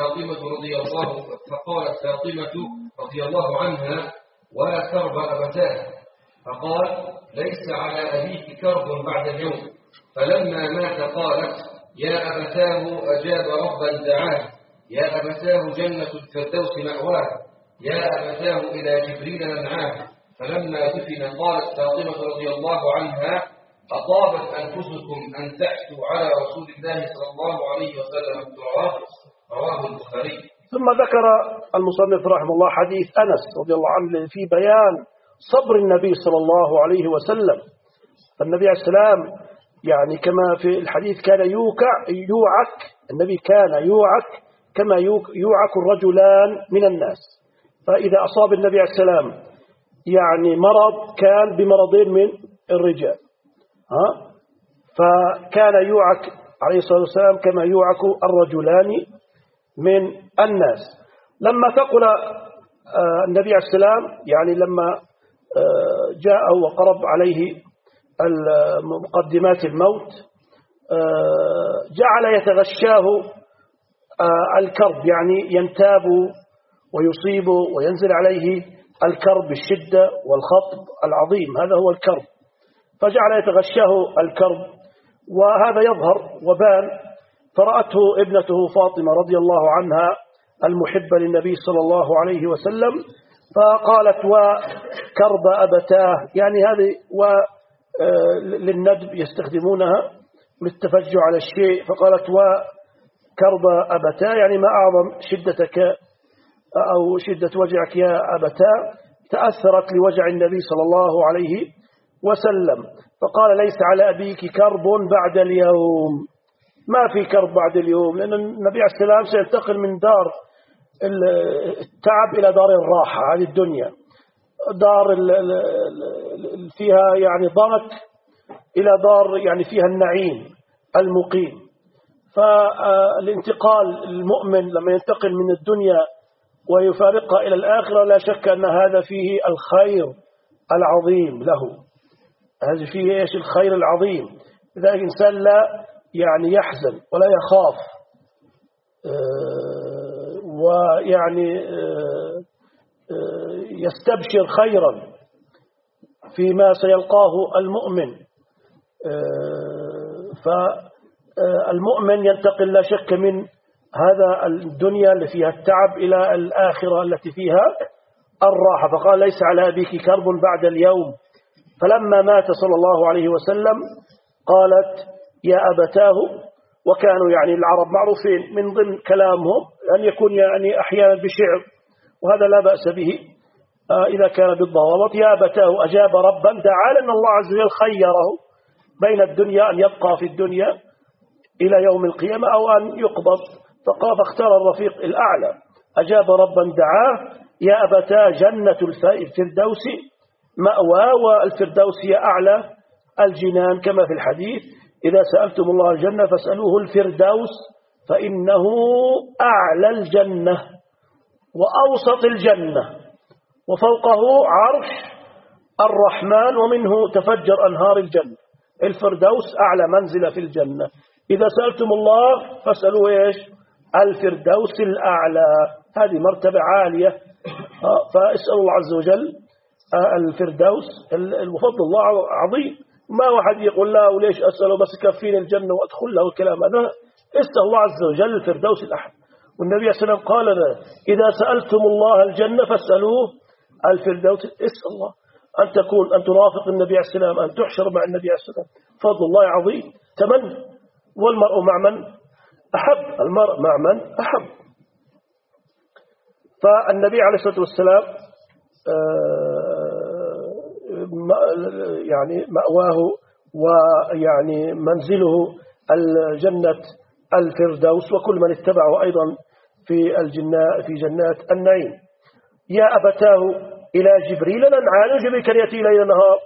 فاطمة رضي الله عنها: ولا كرب أبتاه. فقال: ليس على أبيك كرب بعد اليوم. فلما مات قالت: يا أبتاه أجاب ربا دعاه، يا أبتاه جنة الفردوس مأواه، يا أبتاه إلى جبريل ننعاه. فلما دفن قالت فاطمة رضي الله عنها: أطابت أنفسكم أن تحثوا على رسول الله صلى الله عليه وسلم التراب. رواه البخاري. ثم ذكر المصنف رحمه الله حديث أنس رضي الله عنه في بيان صبر النبي صلى الله عليه وسلم. فالنبي عليه السلام يعني كما في الحديث كان يوعك، النبي كان يوعك كما يوعك الرجلان من الناس. فإذا أصاب النبي عليه السلام يعني مرض كان بمرضين من الرجال، فكان يوعك عليه الصلاة والسلام كما يوعك الرجلان من الناس. لما ثقل النبي عليه السلام يعني لما جاء وقرب عليه مقدمات الموت جعل يتغشاه الكرب، يعني ينتاب ويصيب وينزل عليه الكرب بالشدة والخطب العظيم، هذا هو الكرب. فجعل يتغشاه الكرب وهذا يظهر وبان. فرأته ابنته فاطمة رضي الله عنها المحبة للنبي صلى الله عليه وسلم، فقالت وكرب أبتاه، يعني هذه للندب يستخدمونها للتفجع على الشيء، فقالت وكرب أبتاه يعني ما أعظم شدتك أو شدة وجعك يا أبتاه. تأثرت لوجع النبي صلى الله عليه وسلم، فقال ليس على أبيك كرب بعد اليوم، ما في كرب بعد اليوم، لأن النبي عليه السلام سينتقل من دار التعب إلى دار الراحة، هذه الدنيا دار فيها يعني ضنك إلى دار يعني فيها النعيم المقيم. فالانتقال المؤمن لما ينتقل من الدنيا ويفارقها إلى الآخرة لا شك أن هذا فيه الخير العظيم له، هذا فيه إيش الخير العظيم. إذا الإنسان لا يعني يحزن ولا يخاف ويعني يستبشر خيرا فيما سيلقاه المؤمن. فالمؤمن ينتقل لا شك من هذا الدنيا اللي فيها التعب إلى الآخرة التي فيها الراحة. فقال ليس على أبيك كرب بعد اليوم. فلما مات صلى الله عليه وسلم قالت يا أبتاه. وكانوا يعني العرب معروفين من ضمن كلامهم أن يكون يعني أحيانا بشعر، وهذا لا بأس به إذا كان بالضوابط. يا أبتاه أجاب ربا دعا، لأن الله عز وجل خيره بين الدنيا أن يبقى في الدنيا إلى يوم القيامة أو أن يقبض، فاختار الرفيق الأعلى. أجاب ربا دعاه. يا أبتاه جنة الفردوس مأوى، والفردوس هي أعلى الجنان كما في الحديث إذا سألتم الله الجنة فاسألوه الفردوس فإنه أعلى الجنة وأوسط الجنة وفوقه عرش الرحمن ومنه تفجر أنهار الجنة. الفردوس أعلى منزلة في الجنة. إذا سألتم الله فاسألوه إيش؟ الفردوس الأعلى، هذه مرتبة عالية. فاسألوا الله عز وجل الفردوس. الفضل الله عظيم، ما واحد يقول لا وليش أسأله بس كفين الجنة وأدخل له الكلام هذا. اسأل الله عز وجل الفردوس الأعلى. والنبي عليه الصلاة والسلام قال لنا إذا سألتم الله الجنة فاسألوه الفردوس. اسأل الله أن ترافق النبي عليه السلام، أن تحشر مع النبي عليه السلام. فضل الله عظيم. تمنى. والمرء مع من أحب، المرء مع من أحب. فالنبي عليه الصلاة والسلام يعني مأواه ويعني منزله الجنة الفردوس، وكل من اتبعه أيضا في جنات النعيم. يا أبتاه إلى جبريل ننعان. جبريل كان يأتي ليل نهار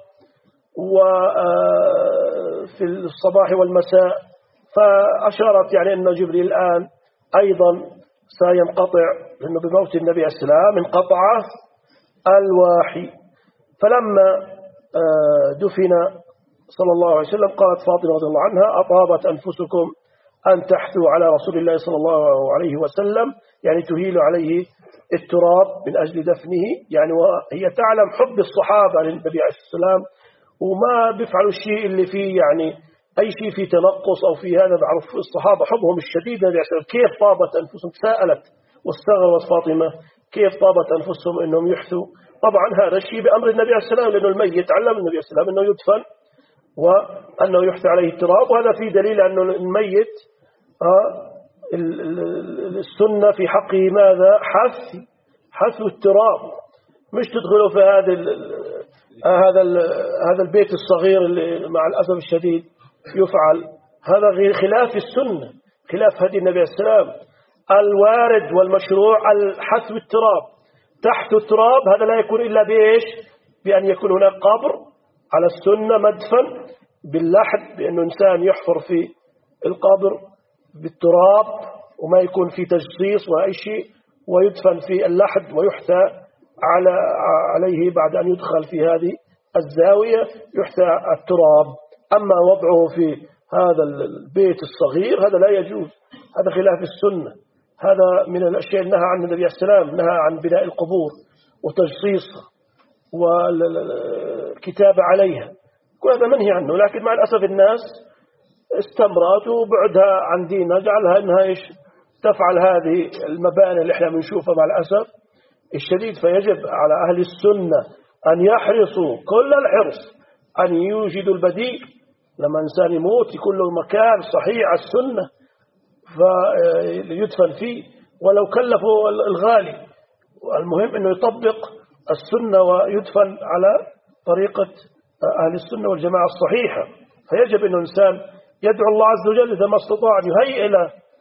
وفي الصباح والمساء، فأشارت يعني أن جبريل الآن أيضا سينقطع، لأنه بموت النبي عليه السلام انقطع الوحي. فلما دفن صلى الله عليه وسلم قالت فاطمة رضي الله عنها أطابت أنفسكم أن تحثوا على رسول الله صلى الله عليه وسلم، يعني تهيل عليه التراب من أجل دفنه، يعني وهي تعلم حب الصحابة للنبي عليه السلام وما بيفعلوا الشيء اللي فيه يعني أي شيء فيه تنقص أو فيه هذا. بعرف الصحابة حبهم الشديد للنبي عليه السلام. كيف طابت أنفسهم؟ سألت واستغربت فاطمة كيف طابت أنفسهم أنهم يحثوا. طبعا هذا الشيء بأمر النبي عليه السلام، لأنه الميت علم النبي عليه السلام أنه يدفن وأنه يحثى عليه التراب، وهذا فيه دليل أنه الميت السنة في حقه ماذا؟ حث التراب، مش تدخلوا في هذا البيت الصغير اللي مع الأسف الشديد يفعل. هذا غير خلاف السنة، خلاف هدي النبي عليه السلام. الوارد والمشروع الحث التراب، تحت التراب. هذا لا يكون إلا بإيش؟ بأن يكون هناك قبر على السنة مدفن باللحد، بأنه إنسان يحفر في القبر بالتراب وما يكون في تجصيص وأي شيء، ويدفن في اللحد ويحتى عليه بعد أن يدخل في هذه الزاوية يحتى التراب. أما وضعه في هذا البيت الصغير هذا لا يجوز، هذا خلاف السنة. هذا من الأشياء نهى عن النبي عليه السلام، نهى عن بناء القبور وتجصيصها والكتابة عليها، كل هذا منهي عنه. لكن مع الأسف الناس استمرت وبعدها عن دينها، جعلها إنها إيش تفعل هذه المباني اللي احنا بنشوفها مع الأسف الشديد. فيجب على أهل السنة أن يحرصوا كل الحرص أن يوجدوا البديل. لما إنسان يموت يكون له مكان صحيح على السنة فيدفن فيه ولو كلفوا الغالي. المهم أنه يطبق السنة ويدفن على طريقة أهل السنة والجماعة الصحيحة. فيجب أن الإنسان يدعو الله عز وجل إذا ما استطاع أن يهيئ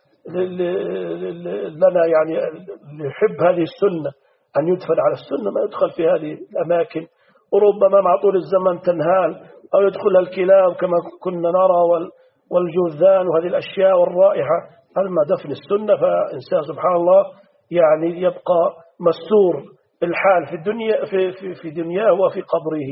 لنا يعني يحب هذه السنة أن يدفن على السنة، ما يدخل في هذه الأماكن وربما مع طول الزمن تنهال أو يدخلها الكلاب كما كنا نرى والجوذان وهذه الأشياء والرائحة. أما دفن السنة فإنسان سبحان الله يعني يبقى مستور الحال في الدنيا في دنياه وفي قبره.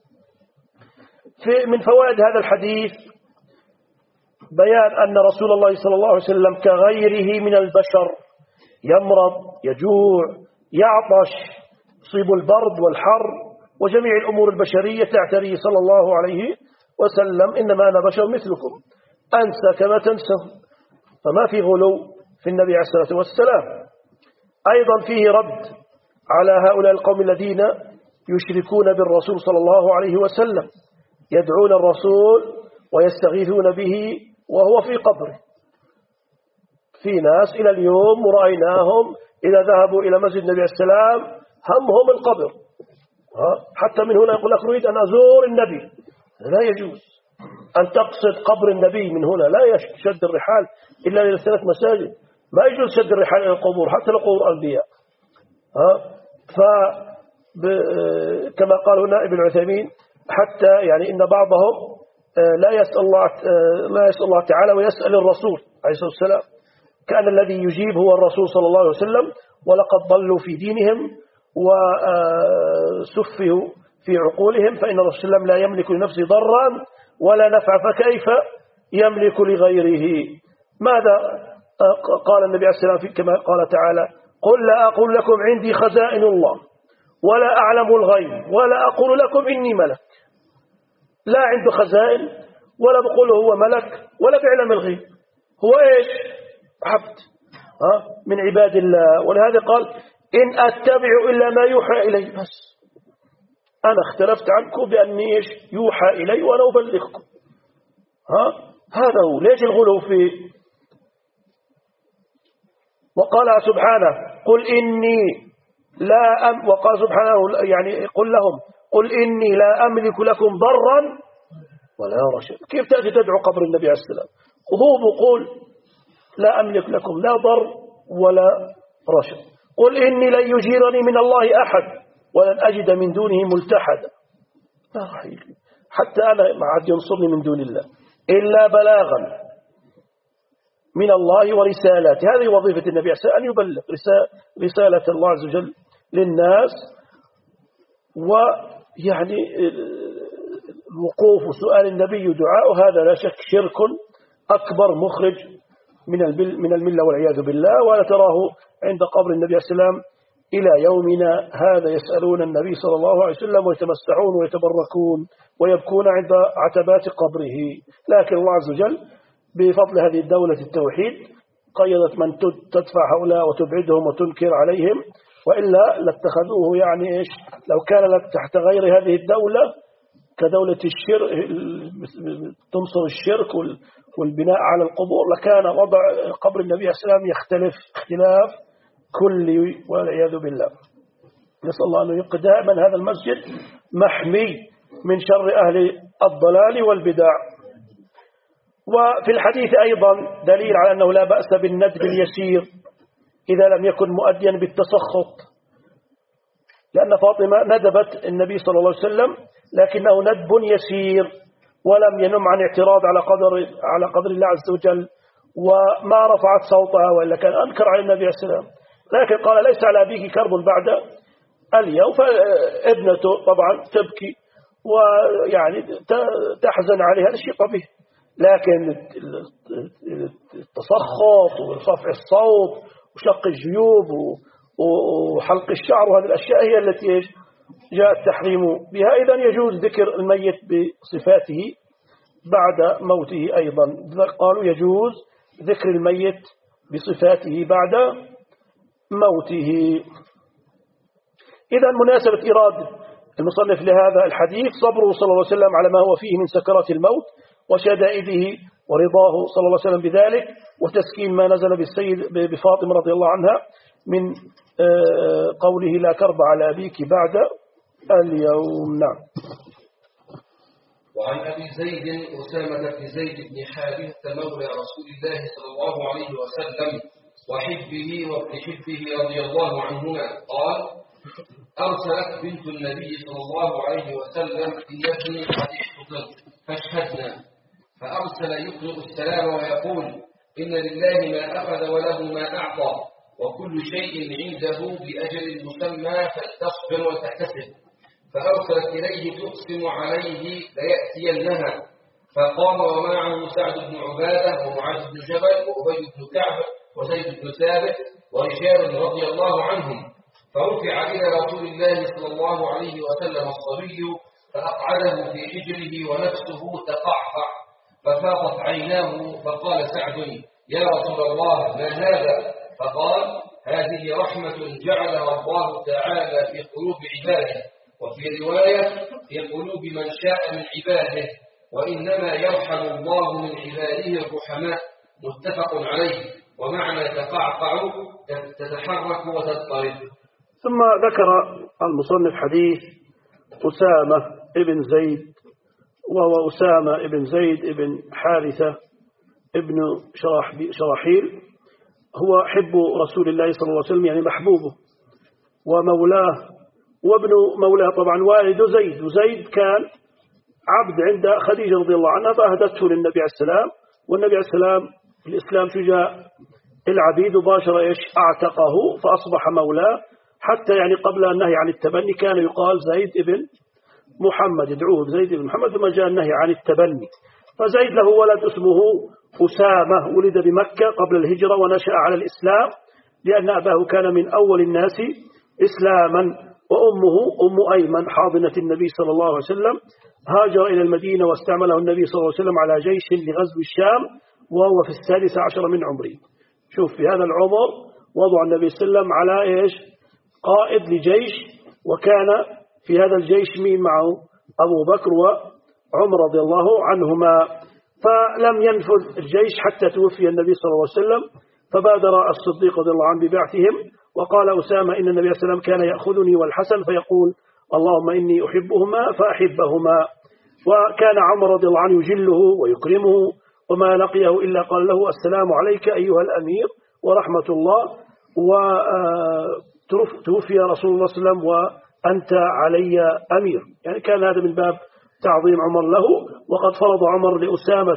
من فوائد هذا الحديث بيان أن رسول الله صلى الله عليه وسلم كغيره من البشر يمرض، يجوع، يعطش، يصيب البرد والحر وجميع الأمور البشرية تعتريه صلى الله عليه وسلم. إنما أنا بشر مثلكم أنسى كما تنسون، فما في غلو في النبي عليه الصلاة والسلام. أيضا فيه رد على هؤلاء القوم الذين يشركون بالرسول صلى الله عليه وسلم، يدعون الرسول ويستغيثون به وهو في قبره. في ناس إلى اليوم رأيناهم إذا ذهبوا إلى مسجد النبي عليه السلام همهم القبر، حتى من هنا يقول لك أريد أن أزور النبي. لا يجوز أن تقصد قبر النبي من هنا، لا يشد الرحال إلا إلى 3 مساجد، ما يجوز شد الرحال إلى القبور حتى لو قبور أنبياء. كما قال هنا ابن عثيمين حتى يعني إن بعضهم لا يسأل الله تعالى ويسأل الرسول عليه الصلاة والسلام، كان الذي يجيب هو الرسول صلى الله عليه وسلم. ولقد ضلوا في دينهم وسفهوا في عقولهم، فإن الرسول صلى الله عليه وسلم لا يملك لنفسه ضرا ولا نفع، فكيف يملك لغيره؟ ماذا قال النبي عليه الصلاة والسلام كما قال تعالى: قل لا أقول لكم عندي خزائن الله ولا أعلم الغيب ولا أقول لكم إني ملك. لا عنده خزائن ولا بقول هو ملك ولا بيعلم الغيب، هو إيش؟ عبد من عباد الله. ولهذا قال: إن أتبع إلا ما يوحى إلي. بس أنا اختلفت عنكم بأني إيش يوحى إلي وأنا أبلغكم. هذا هو. ليش الغلو فيه؟ وقال سبحانه: قل إني لا وقال سبحانه يعني قل لهم: قل إني لا أملك لكم ضرا ولا رشدا. كيف تأتي تدعو قبر النبي عليه السلام؟ خذوه وقول لا أملك لكم لا ضر ولا رشد. قل إني لن يجيرني من الله أحد ولن أجد من دونه ملتحدا. لا راح يجي حتى أنا ما عاد ينصرني من دون الله إلا بلاغا من الله ورسالته. هذه وظيفة النبي عليه السلام، أن يبلغ رسالة الله عز وجل للناس. ويعني الوقوف وسؤال النبي ودعاءه هذا لا شك شرك أكبر مخرج من الملة والعياذ بالله. ولا تراه عند قبر النبي عليه السلام إلى يومنا هذا يسألون النبي صلى الله عليه وسلم ويتمسحون ويتبركون ويبكون عند عتبات قبره. لكن الله عز وجل بفضل هذه الدولة التوحيد قيدت من تدفع هؤلاء وتبعدهم وتنكر عليهم، وإلا لاتخذوه يعني إيش لو كان لك تحت غير هذه الدولة كدولة الشرك تنصر الشرك والبناء على القبور، لكان وضع قبر النبي صلى الله عليه وسلم يختلف اختلاف كلي والعياذ بالله. نسأل الله أن يبقى دائما هذا المسجد محمي من شر أهل الضلال والبدع. وفي الحديث أيضا دليل على أنه لا بأس بالندب اليسير إذا لم يكن مؤديا بالتسخط، لأن فاطمة ندبت النبي صلى الله عليه وسلم لكنه ندب يسير ولم ينم عن اعتراض على قدر الله عز وجل، وما رفعت صوتها، وإلا كان أنكر على النبي صلى الله عليه وسلم، لكن قال ليس على أبيك كرب بعد اليوم. فابنته طبعا تبكي ويعني تحزن عليها الشيء به، لكن التسخط ورفع الصوت وشق الجيوب وحلق الشعر وهذه الأشياء هي التي جاء التحريم بها. إذا يجوز ذكر الميت بصفاته بعد موته أيضا، قالوا يجوز ذكر الميت بصفاته بعد موته. إذا مناسبة إيراد المصنف لهذا الحديث صبره صلى الله عليه وسلم على ما هو فيه من سكرات الموت وشدائده، ورضاه صلى الله عليه وسلم بذلك، وتسكين ما نزل بفاطمة رضي الله عنها من قوله لا كرب على أبيك بعد اليوم. نعم. وعن أبي زيد أسامة بن زيد بن حارثة مولى رسول الله صلى الله عليه وسلم وحبه وابن حبه رضي الله عنهما قال: أرسلت بنت النبي صلى الله عليه وسلم إن ابني قد احتضر فاشهدنا، فأرسل يقرئ السلام ويقول: إن لله ما أخذ وله ما أعطى، وكل شيء عنده بأجل مسمى فلتصبر وتحتسب. فأرسلت إليه تقسم عليه ليأتينها، فقام ومعه سعد بن عبادة ومعاذ بن جبل وأبي بن كعب وزيد بن ثابت ورجال رضي الله عنهم، فرفع إلى رسول الله صلى الله عليه وسلم الصبي فأقعده في حجره ونفسه تقعقع، ففاضت عيناه، فقال سعد: يا رسول الله ما هذا؟ فقال: هذه رحمة جعلها الله تعالى في قلوب عباده، وفي رواية في قلوب من شاء من عباده، وإنما يرحم الله من عباده الرحماء. متفق عليه. ومعنى تقعقع تتحرك وتضطرب. ثم ذكر المصنف حديث أسامة ابن زيد، وهو أسامة ابن زيد ابن حارثة ابن شراحيل، هو حب رسول الله صلى الله عليه وسلم، يعني محبوبه ومولاه وابن مولاه طبعا والد زيد، وزيد كان عبد عند خديجة رضي الله عنها فأهدته للنبي عليه السلام، والنبي عليه السلام في الإسلام شجاع العبيد وباشر أعتقه فأصبح مولاه، حتى يعني قبل النهي عن التبني كان يقال زيد ابن محمد، يدعوه زيد ابن محمد، ثم جاء النهي عن التبني. فزيد له ولد اسمه أسامة، ولد بمكة قبل الهجرة ونشأ على الإسلام لأن أباه كان من أول الناس إسلاما، وأمه أم أيمن حاضنة النبي صلى الله عليه وسلم. هاجر إلى المدينة واستعمله النبي صلى الله عليه وسلم على جيش لغزو الشام وهو في 16 من عمره. شوف في هذا العمر وضع النبي صلى الله عليه وسلم على إيش؟ قائد لجيش، وكان في هذا الجيش مين معه؟ أبو بكر وعمر رضي الله عنهما. فلم ينفذ الجيش حتى توفي النبي صلى الله عليه وسلم، فبادر الصديق رضي الله عنه ببعثهم، وقال أسامة إن النبي صلى الله عليه وسلم كان يأخذني والحسن فيقول: اللهم إني أحبهما فأحبهما. وكان عمر رضي الله عنه يجله ويكرمه، وما لقيه إلا قال له: السلام عليك أيها الأمير ورحمة الله، وتوفي رسول الله صلى الله عليه وسلم وأنت علي أمير. يعني كان هذا من باب تعظيم عمر له. وقد فرض عمر لأسامة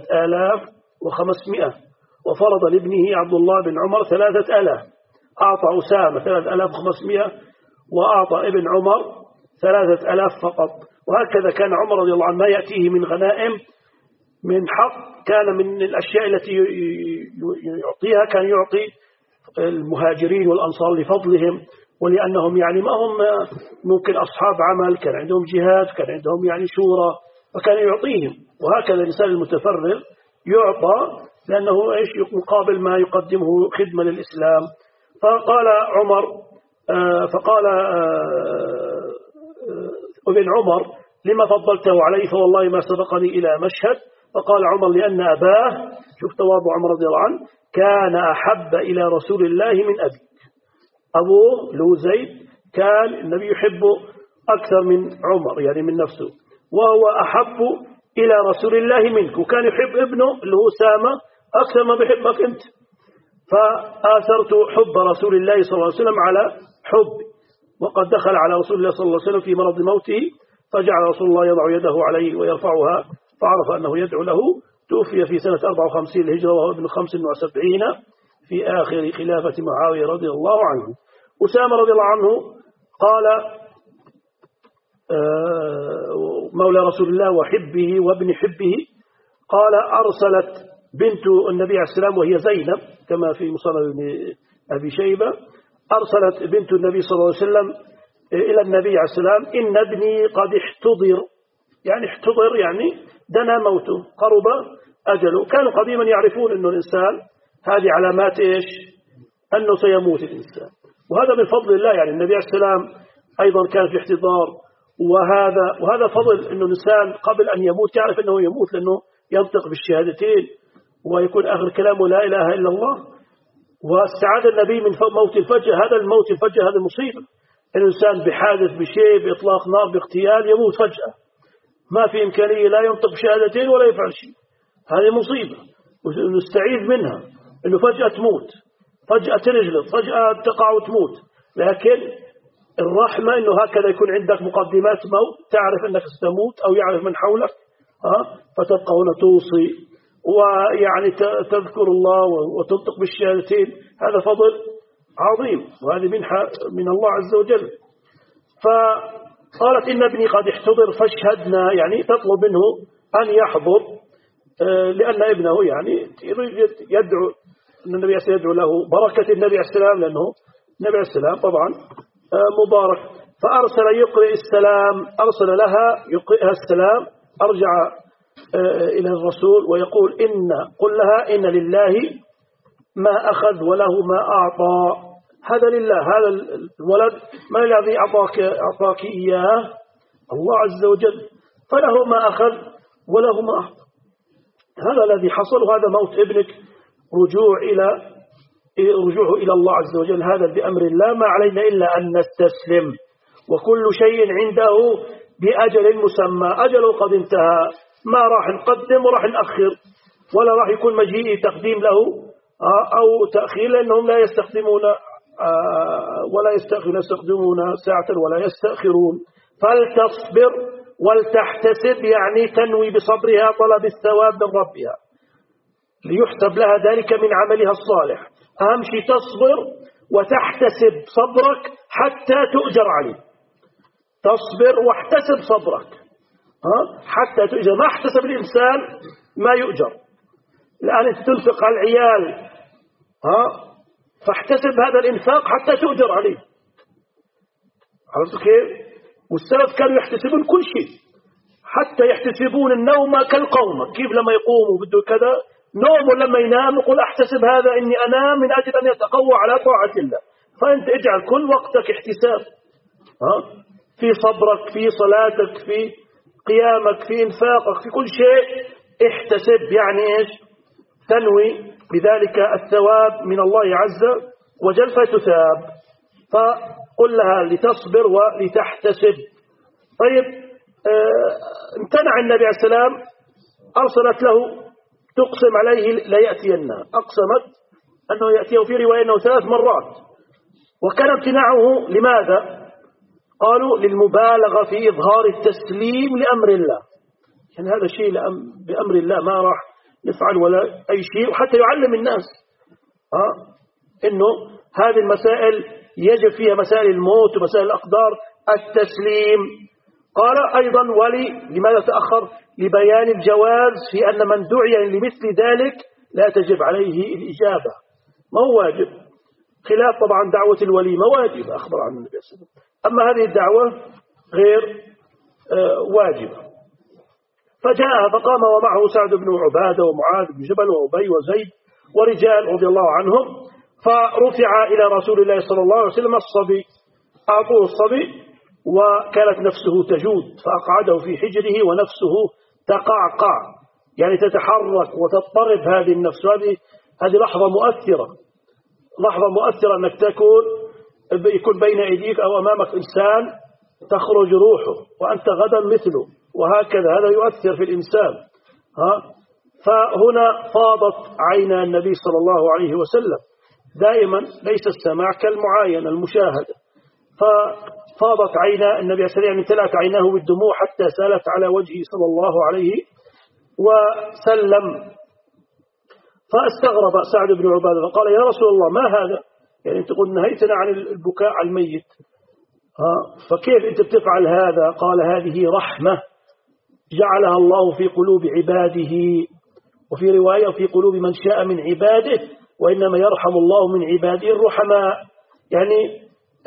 3500، وفرض لابنه عبد الله بن عمر 3000. أعطى أسامة 3500 وأعطى ابن عمر 3000 فقط. وهكذا كان عمر رضي الله عنه ما يأتيه من غنائم من حق كان من الأشياء التي يعطيها، كان يعطي المهاجرين والأنصار لفضلهم، ولأنهم يعني ما هم ممكن أصحاب عمل، كان عندهم جهاد، كان عندهم يعني شورى، فكان يعطيهم. وهكذا الإنسان المتفرغ يعطى لأنه إيش مقابل ما يقدمه خدمة للإسلام. فقال عمر ابن عمر: لما فضلته علي؟ فوالله ما سبقني إلى مشهد. فقال عمر لأن أباه، شوف تواضع عمر رضي الله عنه، كان أحب إلى رسول الله من أبي. أبوه له زيد كان النبي يحبه أكثر من عمر يعني من نفسه، وهو أحب إلى رسول الله منك، وكان يحب ابنه اللي هو أسامة أكثر ما بيحبك أنت. فآثرت حب رسول الله صلى الله عليه وسلم على حبي. وقد دخل على رسول الله صلى الله عليه وسلم في مرض موته، فجعل رسول الله يضع يده عليه ويرفعها، فعرف أنه يدعو له. توفي في سنة 54 الهجرة وهو ابن 75 في آخر خلافة معاوية رضي الله عنه. أسامة رضي الله عنه قال مولى رسول الله وحبه وابن حبه، قال أرسلت بنت النبي عليه السلام وهي زينب كما في مصنف أبي شيبة، أرسلت بنت النبي صلى الله عليه وسلم إلى النبي عليه السلام إن ابني قد احتضر، يعني احتضر يعني دنا موته، قرب أجله. كانوا قديما يعرفون أنه الإنسان هذه علامات إيش؟ أنه سيموت الإنسان، وهذا من فضل الله. يعني النبي عليه السلام أيضا كان في احتضار، وهذا فضل أنه الإنسان قبل أن يموت يعرف أنه يموت، لأنه ينطق بالشهادتين ويكون آخر كلامه لا إله إلا الله. واستعاذ النبي من موت الفجأة. هذا الموت الفجأة هذا مصيبة، الإنسان بحادث بشيء بإطلاق نار باغتيال يموت فجأة، ما في إمكانية لا ينطق بشهادتين ولا يفعل شيء، هذه مصيبة ونستعيذ منها، إنه فجأة تموت، فجأة تنجلط، فجأة تقع وتموت. لكن الرحمة إنه هكذا يكون عندك مقدمات موت، تعرف أنك ستموت أو يعرف من حولك، فتبقى هنا توصي ويعني تذكر الله وتنطق بالشهادتين. هذا فضل عظيم، وهذه منحة من الله عز وجل. فقالت إن ابني قد احتضر فاشهدنا، يعني تطلب منه أن يحضر، لأن ابنه يعني يدعو، أن النبي عليه يدعو له بركة النبي عليه السلام، لأنه النبي عليه السلام طبعا مبارك. فأرسل يقرئ السلام، أرسل لها يقرئها السلام، أرجع إلى الرسول ويقول قل لها إن لله ما أخذ وله ما أعطى. هذا لله، هذا الولد ما الذي أعطاك إياه؟ الله عز وجل، فله ما أخذ وله ما أعطى. هذا الذي حصل، وهذا موت ابنك رجوعه إلى الله عز وجل، هذا بأمر الله، ما علينا إلا أن نستسلم، وكل شيء عنده بأجل مسمى، أجله قد انتهى، ما راح نقدم وراح نأخر، ولا راح يكون مجيء تقديم له أو تأخير، لأنهم لا يستخدمون ولا يستخدمون ساعة ولا يستأخرون. فلتصبر ولتحتسب، يعني تنوي بصبرها طلب الثواب من ربها ليحسب لها ذلك من عملها الصالح. أهم شيء تصبر وتحتسب صبرك حتى تؤجر عليه. تصبر واحتسب صبرك حتى تؤجر. ما احتسب الإنسان ما يؤجر. الآن أنت تنفق على العيال فاحتسب هذا الإنفاق حتى تؤجر عليه. عرفت كيف؟ والسلف كانوا يحتسبون كل شيء، حتى يحتسبون النوم كالقوم. كيف لما يقوموا بده كذا نوم، لما ينام يقول أحتسب هذا إني أنام من أجل أن يتقوى على طاعة الله. فأنت اجعل كل وقتك احتساب، في صبرك، في صلاتك، في قيامك، في إنفاقك، في كل شيء احتسب. يعني إيش؟ تنوي بذلك الثواب من الله عز وجل فتثاب. فقل لها لتصبر ولتحتسب. طيب امتنع النبي عليه السلام، أرسلت له تقسم عليه لا يأتينا، أقسمت أنه يأتيه، في رواية أنه 3 مرات. وكان امتناعه لماذا؟ قالوا للمبالغة في إظهار التسليم لأمر الله، يعني هذا شيء بأمر الله ما راح نفعل ولا أي شيء، وحتى يعلم الناس إنه هذه المسائل يجب فيها مسائل الموت ومسائل الأقدار التسليم. قال أيضا لماذا تأخر؟ لبيان الجواز في أن من دعي لمثل ذلك لا تجب عليه الإجابة، ما هو واجب، خلاف طبعا دعوة الوليمة واجبة أخبر عن النبي صلى الله عليه وسلم، أما هذه الدعوة غير واجبة. فجاء فقام ومعه سعد بن عبادة ومعاذ بن جبل وأبي وزيد ورجال رضي الله عنهم، فرفع إلى رسول الله صلى الله عليه وسلم الصبي، أعطوه الصبي وكانت نفسه تجود فأقعده في حجره ونفسه تقعقع، يعني تتحرك وتضطرب هذه النفس. هذه لحظة مؤثرة، لحظة مؤثرة أنك يكون بين أيديك أو أمامك إنسان تخرج روحه وأنت غدا مثله، وهكذا هذا يؤثر في الإنسان. فهنا فاضت عين النبي صلى الله عليه وسلم. دائما ليس السماع كالمعاينة المشاهدة، ففاضت عين النبي صلى الله عليه وسلم، يعني امتلأت عيناه بالدموع حتى سالت على وجهه صلى الله عليه وسلم. فاستغرب سعد بن عبادة فقال: يا رسول الله ما هذا؟ يعني أنت قلت نهيتنا عن البكاء على الميت، فكيف أنت بتفعل هذا؟ قال: هذه رحمة جعلها الله في قلوب عباده، وفي رواية في قلوب من شاء من عباده، وإنما يرحم الله من عباده الرحماء. يعني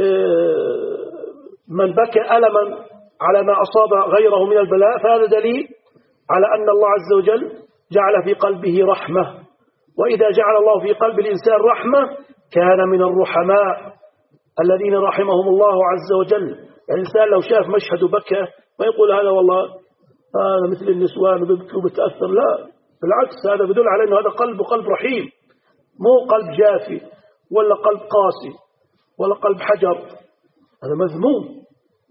من بكى ألما على ما أصاب غيره من البلاء فهذا دليل على أن الله عز وجل جعل في قلبه رحمة، وإذا جعل الله في قلب الإنسان رحمة كان من الرحماء الذين رحمهم الله عز وجل. يعني الإنسان لو شاف مشهد وبكى ما يقول هذا والله هذا مثل النسوان وبيبكي وبتأثر، لا بالعكس، هذا بدل على أنه هذا قلب رحيم، مو قلب جافي ولا قلب قاسي ولا قلب حجر، هذا مذموم.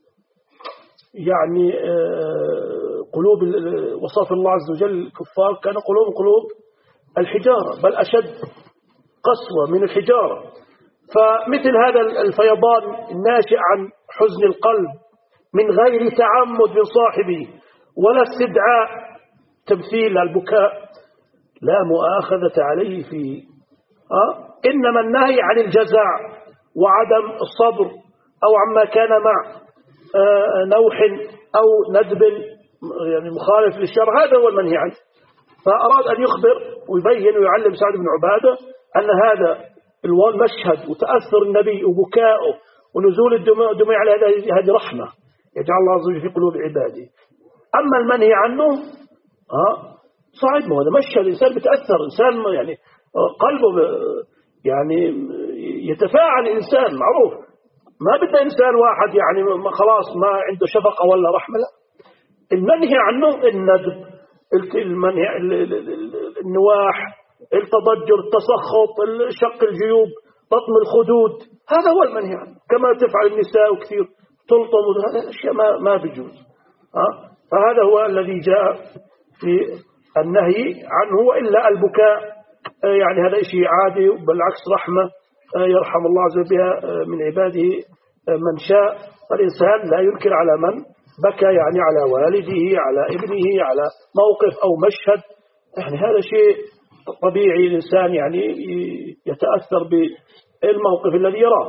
يعني قلوب وصف الله عز وجل الكفار كان قلوب الحجارة، بل أشد قسوة من الحجارة. فمثل هذا الفيضان الناشئ عن حزن القلب من غير تعمد من صاحبه ولا استدعاء تمثيل البكاء لا مؤاخذة عليه فيه. إنما النهي عن الجزع وعدم الصبر أو عما كان مع نوح أو ندب يعني مخالف للشرع، هذا هو المنهي عنه. فأراد أن يخبر ويبين ويعلم سعد بن عبادة أن هذا المشهد وتأثر النبي وبكائه ونزول الدموع على هذه رحمة يجعل الله عز وجل في قلوب عباده. أما المنهي عنه صعب، ما هذا مشهد إنسان بتأثر، إنسان يعني قلبه يعني يتفاعل، إنسان معروف، ما بده إنسان واحد يعني خلاص ما عنده شفقة ولا رحمة، لا. المنهي عنه الندب، المنهي النواح، التضجر، التسخط، شق الجيوب، ططم الخدود، هذا هو المنهي عنه. كما تفعل النساء كثير تلطم، هذا الأشياء ما بيجوز. فهذا هو الذي جاء في النهي عنه. وإلا البكاء يعني هذا شيء عادي، بالعكس رحمة يرحم الله عز وجل بها من عباده من شاء. فالإنسان لا ينكر على من بكى، يعني على والده، على ابنه، على موقف أو مشهد، يعني هذا شيء طبيعي. الإنسان يعني يتأثر بالموقف الذي يراه.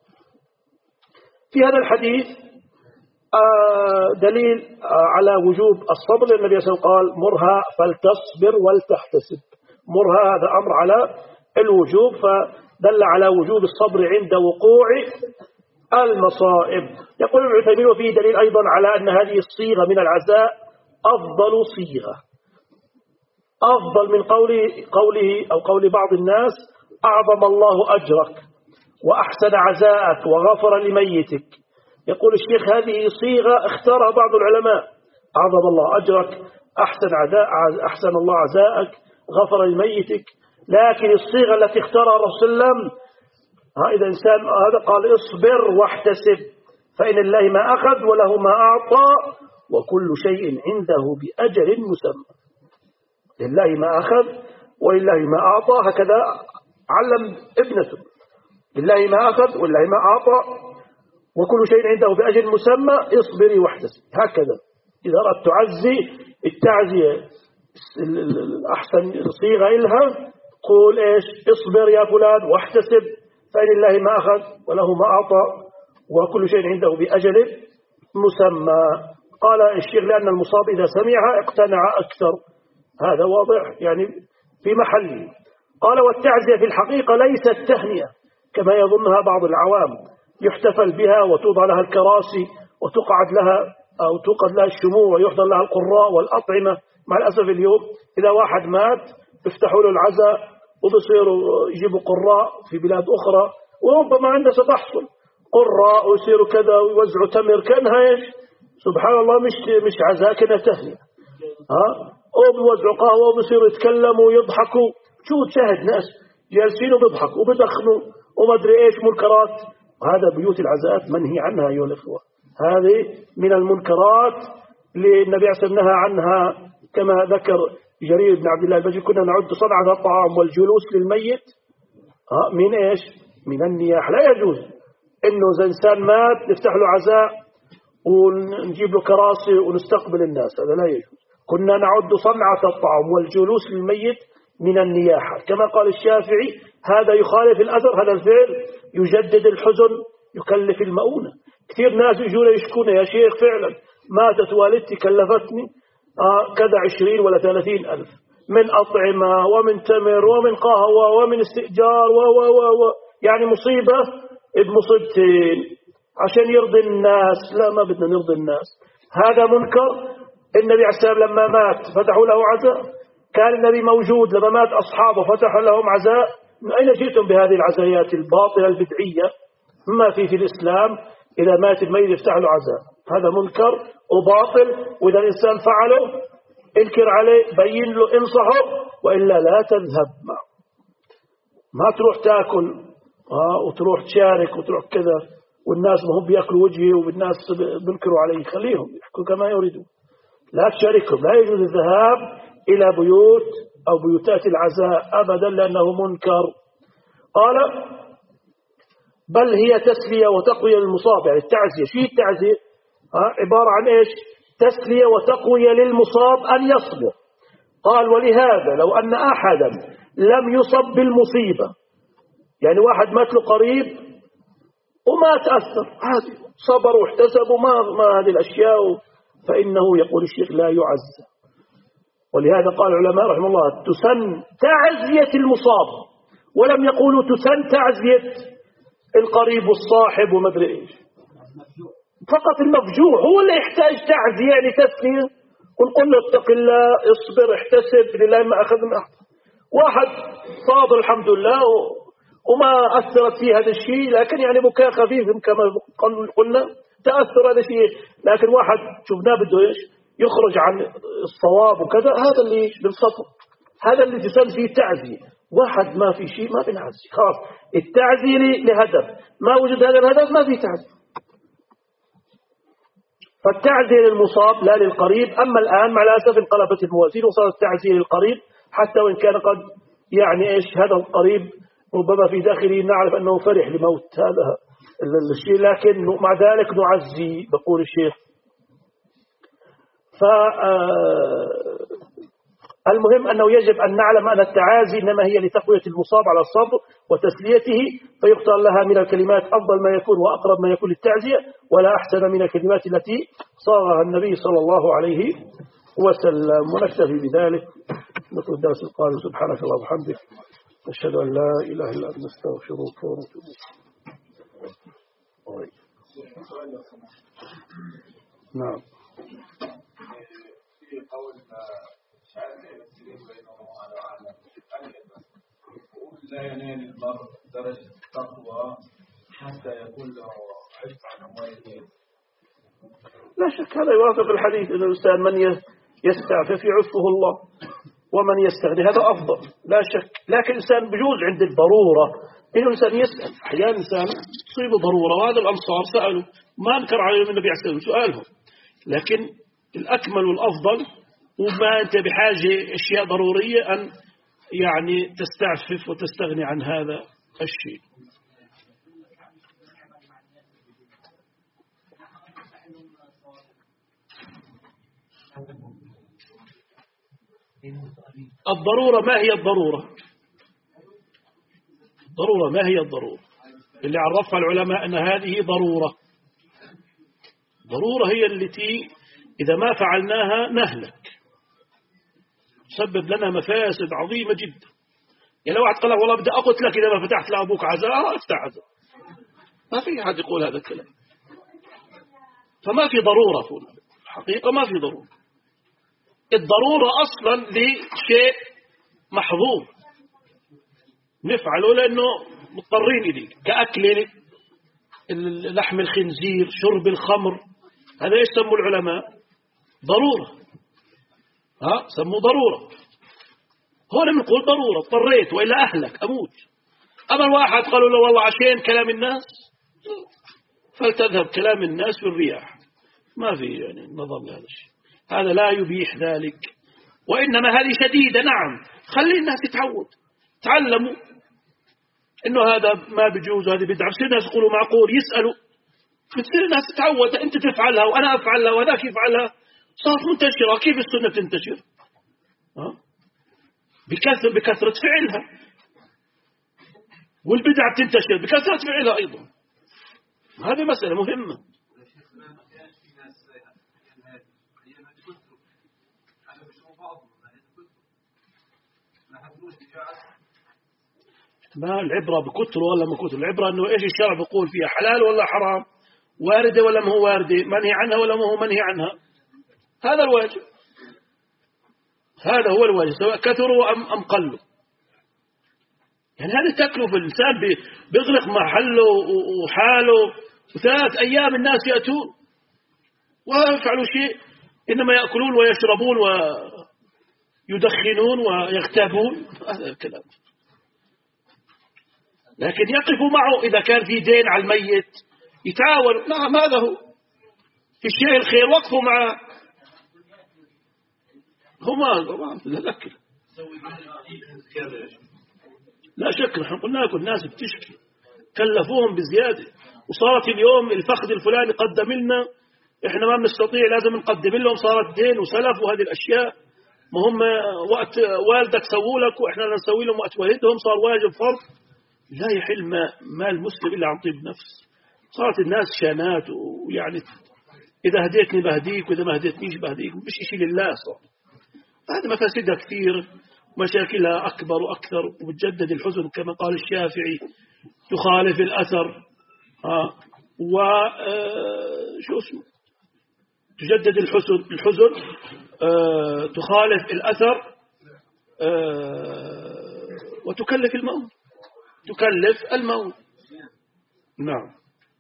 في هذا الحديث دليل على وجوب الصبر. النبي صلى الله عليه وسلم قال: مرها فلتصبر ولتحتسب. مرها هذا أمر على الوجوب، فدل على وجوب الصبر عند وقوع المصائب. يقول ابن عثيمين: وفيه دليل أيضا على أن هذه الصيغة من العزاء أفضل صيغة، أفضل من قوله أو قول بعض الناس: أعظم الله أجرك وأحسن عزاءك وغفر لميتك. يقول الشيخ: هذه صيغة اختارها بعض العلماء، أعظم الله أجرك، أحسن الله عزاءك، غفر لميتك. لكن الصيغة التي اختارها الرسول صلى الله عليه وسلم، إذا إنسان هذا قال: اصبر واحتسب فإن الله ما أخذ وله ما أعطى وكل شيء عنده بأجل مسمى. لله ما أخذ ولله ما أعطى، هكذا علم ابنته: لله ما أخذ ولله ما أعطى وكل شيء عنده بأجل مسمى، اصبري واحتسب. هكذا إذا أردت تعزي التعزية أحسن صيغة إلها قول إيش؟ اصبر يا فلان واحتسب فإن الله ما أخذ وله ما أعطى وكل شيء عنده بأجل مسمى. قال الشيخ: لأن المصاب إذا سمعها اقتنع أكثر. هذا واضح يعني في محله. قال: والتعزية في الحقيقة ليست تهنئة كما يظنها بعض العوام، يحتفل بها وتوضع لها الكراسي وتوقد لها الشموع ويحضر لها القراء والأطعمة. مع الأسف اليوم إذا واحد مات يفتحوا له العزاء وبصيروا يجيبوا قراء في بلاد أخرى وربما عنده ستحصل قراء ويصيروا كذا ويوزعوا تمر كأنها إيش سبحان الله مش عزاء كأنها تهنئة أو بيوزعوا قهوة وبيصيروا يتكلموا ويضحكوا شو تشاهد ناس جالسين وبيضحكوا وبيدخنوا وما أدري إيش منكرات. وهذا بيوت العزاءات منهي عنها أيها الإخوة. هذه من المنكرات اللي النبي عليه الصلاة والسلام نهى عنها كما ذكر جرير بن عبد الله البجلي كنا نعد صنعة الطعام والجلوس للميت من إيش من النياح. لا يجوز إنه إذا إنسان مات نفتح له عزاء ونجيب له كراسي ونستقبل الناس، هذا لا يجوز. كنا نعد صنعة الطعام والجلوس للميت من النياحة كما قال الشافعي هذا يخالف الأثر. هذا الفعل يجدد الحزن يكلف المؤونة. كثير ناس يجون يشكون يا شيخ فعلا ماتت والدتي كلفتني كذا 20 ولا 30 ألف من أطعمة ومن تمر ومن قهوة ومن استئجار يعني مصيبة بمصيبتين عشان يرضي الناس. لا ما بدنا نرضي الناس، هذا منكر. النبي عليه السلام لما مات فتحوا له عزاء، كان النبي موجود لما مات أصحابه فتحوا لهم عزاء. من أين جئتم بهذه العزايات الباطلة البدعية؟ ما في الإسلام إذا مات الميت يفتح له عزاء، هذا منكر وباطل. وإذا الإنسان فعله انكر عليه بين له انصحه وإلا لا تذهب معه. ما تروح تاكل وتروح تشارك وتروح كذا والناس ما هم بياكلوا وجهي والناس بنكروا عليه، خليهم يحكوا كما يريدون، لا تشاركهم. لا يجوز الذهاب إلى بيوت أو بيوتات العزاء أبدا لأنه منكر. قال بل هي تسلية وتقوية للمصاب. يعني التعزية شيء التعزية عبارة عن إيش تسلية وتقوية للمصاب أن يصبر. قال ولهذا لو أن أحدا لم يصب بالمصيبة، يعني واحد مات له قريب وما تأثر عادي صبر واحتسب وما هذه الأشياء فإنه يقول الشيخ لا يعزى. ولهذا قال العلماء رحمه الله تسن تعزية المصاب ولم يقولوا تسن تعزية القريب والصاحب وما ادري ايش. فقط المفجوع هو اللي يحتاج تعزية يعني تسلية ونقول له اتق الله اصبر احتسب لله ما أخذ من أحد. واحد صابر الحمد لله وما أثرت فيه هذا الشيء لكن يعني بكاء خفيف كما قلنا تأثر هذا الشيء. لكن واحد شفناه بده ايش يخرج عن الصواب وكذا هذا اللي بالصبر هذا اللي تسن فيه تعزية. واحد ما في شيء ما بنعزي خلاص التعزية لهدف ما وجد هذا الهدف ما في تعزية. فالتعزية للمصاب لا للقريب. أما الآن مع الأسف انقلبت الموازين وصارت التعزية للقريب حتى وإن كان قد يعني إيش هذا القريب ربما في داخله نعرف أنه فرح لموت هذا الشيء لكن مع ذلك نعزي بقول الشيخ. المهم أنه يجب أن نعلم أن التعازي إنما هي لتقوية المصاب على الصبر وتسليته فيختار لها من الكلمات أفضل ما يكون وأقرب ما يكون للتعزية ولا أحسن من الكلمات التي صاغها النبي صلى الله عليه وسلم. ونكتفي بذلك نقول الدرس القادم. سبحانك اللهم وبحمدك أشهد أن لا إله إلا أنت نستغفرك ونتوب إليك. نعم. في قول شافعي والسليم بينهم على أعلم لا ينال المرء درجة التقوى حتى يكون له عفو عن أمواله. لا شك هذا يوافق الحديث أن الإنسان من يستعفف يعفه الله ومن يستغني هذا أفضل لا شك. لكن الإنسان بجوز عند الضرورة إنه الإنسان يسأل. أحيانا الإنسان تصيبه ضرورة وهذا الأنصار سألوا ما انكر عليهم النبي عليه الصلاة والسلام سؤالهم لكن الأكمل والأفضل وما أنت بحاجة أشياء ضرورية أن يعني تستعفف وتستغني عن هذا الشيء. الضرورة ما هي الضرورة؟ الضرورة ما هي الضرورة؟ اللي عرفها العلماء أن هذه ضرورة. ضرورة هي التي إذا ما فعلناها نهلك تسبب لنا مفاسد عظيمة جدا. يعني لو واحد قال والله بدي أقتلك إذا ما فتحت لأبوك عزاء افتح عزاء ما في أحد يقول هذا الكلام. فما في ضرورة هنا الحقيقة ما في ضرورة. الضرورة أصلا لشيء محظور نفعله لأنه مضطرين إليه كأكل لحم الخنزير، شرب الخمر، هذا إيش سموا العلماء؟ ضرورة. سموا ضرورة. هون بنقول ضرورة، اضطريت وإلا أهلك أموت. أما الواحد قالوا له والله عشان كلام الناس فلتذهب كلام الناس بالرياح، ما في يعني نظر لهذا الشيء، هذا لا يبيح ذلك. وإنما هذه شديدة، نعم، خلي الناس يتعود، تعلموا إنه هذا ما بيجوز وهذه بدعة، بصير الناس يقولوا معقول، يسألوا، بتصير الناس تتعود، أنت تفعلها وأنا أفعلها وذاك يفعلها، صارت منتشرة. كيف السنة تنتشر؟ بكثرة فعلها، والبدعة تنتشر بكثرة فعلها أيضا. هذه مسألة مهمة. ما العبرة بكتر ولا ما كتر، العبرة أنه إيش الشرع بيقول فيها، حلال ولا حرام، واردة ولا ما هو واردة، منهي عنها ولا ما هو منهي عنها. هذا الواجب، هذا هو الواجب، سواء كثروا أم قلوا. يعني هذا تكلف الإنسان بيغلق محله وحاله، وثلاث أيام الناس يأتون ويفعلوا شيء، إنما يأكلون ويشربون ويدخنون ويغتابون، هذا الكلام. لكن يقفوا معه إذا كان في دين على الميت، يتعاونوا. نعم، هذا هو في الشيء الخير، وقفوا معه. هما لا شك، نحن قلنا لكم الناس بتشكي، كلفوهم بزيادة، وصارت اليوم الفخذ الفلاني قدم لنا، احنا ما بنستطيع، لازم نقدم لهم، صارت دين وسلف وهذه الأشياء. ما هم وقت والدك سووا لك وإحنا نسوي لهم وقت والدهم، صار واجب فرض. لا يحل مال المسلم إلا عن طيب نفس. صارت الناس شانات، ويعني إذا هديتني بهديك وإذا ما هديتنيش بهديك، مش إشي لله. صار هذا مفاسدها كثير، مشاكلها أكبر وأكثر، وبتجدد الحزن كما قال الشافعي، تخالف الأثر. شو اسمه، تجدد الحزن، تخالف الأثر، وتكلف الموت، تكلف الموت. نعم.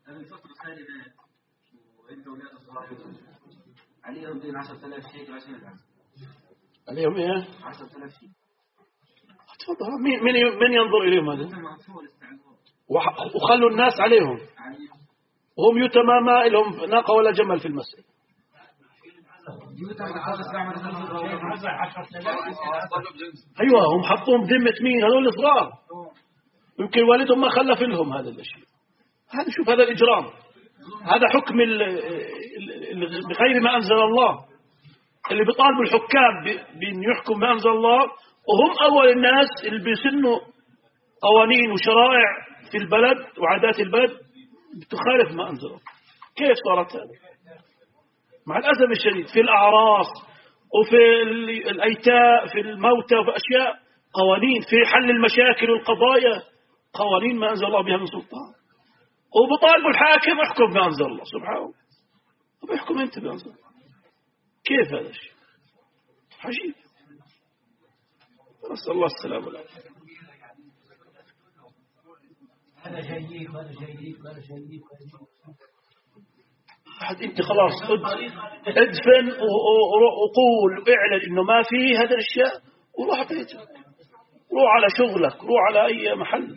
عليهم دين 10,000 شيء عشان العام. عليهم إيه؟ 10,000 شيء. تفضل. من ينظر إليهم هذا؟ وخلوا الناس عليهم، وهم يتمى ما لهم ناقة ولا جمل في المسجد. أيوة، هم حطوهم ذمة مين؟ هذول الصغار، يمكن والدهم ما خلف لهم هذا الشيء. هذا شوف، هذا الإجرام، هذا حكم بغير ما أنزل الله، اللي بيطالبوا الحكام بأن يحكم ما أنزل الله، وهم أول الناس اللي بيسنوا قوانين وشرائع في البلد وعادات البلد بتخالف ما أنزل الله. كيف صارت هذا؟ مع الأسف الشديد في الأعراس وفي الأيتاء، في الموتى، وفي أشياء، قوانين في حل المشاكل والقضايا، قوانين ما أنزل الله بها من سلطان، وبطالب الحاكم احكم ما أنزل الله سبحانه، وبيحكم أنت ما أنزل الله. كيف هذا الشيء؟ عجيب. نسأل الله السلامة والعافية. هذا جيد وهذا جيد وهذا جيد. أنت خلاص ادفن وقول واعلن إنه ما في هذا الأشياء، وروح بيتك، روح على شغلك، روح على أي محل.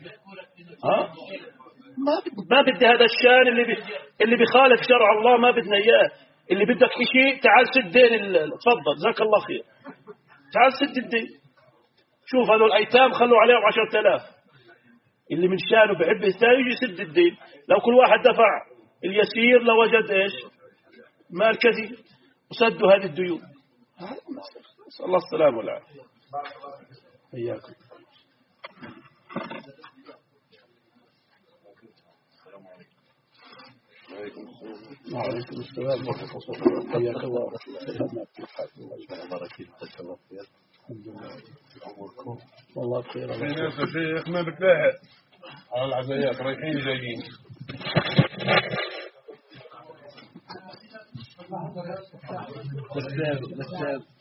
ما بدي هذا الشان اللي بيخالف شرع الله، ما بدنا إياه. اللي بدك إشي تعال سد دين، تفضل جزاك الله خير، تعال سد الدين. شوف هذول الأيتام خلوا عليهم 10,000، اللي من شانه بحب الثاني يجي يسد الدين. لو كل واحد دفع اليسير لوجد إيش؟ مال كثير، وسدوا هذه الديون. نسأل الله السلامة والعافية. إياكم. وعليكم السلام ورحمة الله. حياك الله. الحمد لله. والله بخير. يا شيخ ما بتلاحق على العزايات، رايحين جايين. بس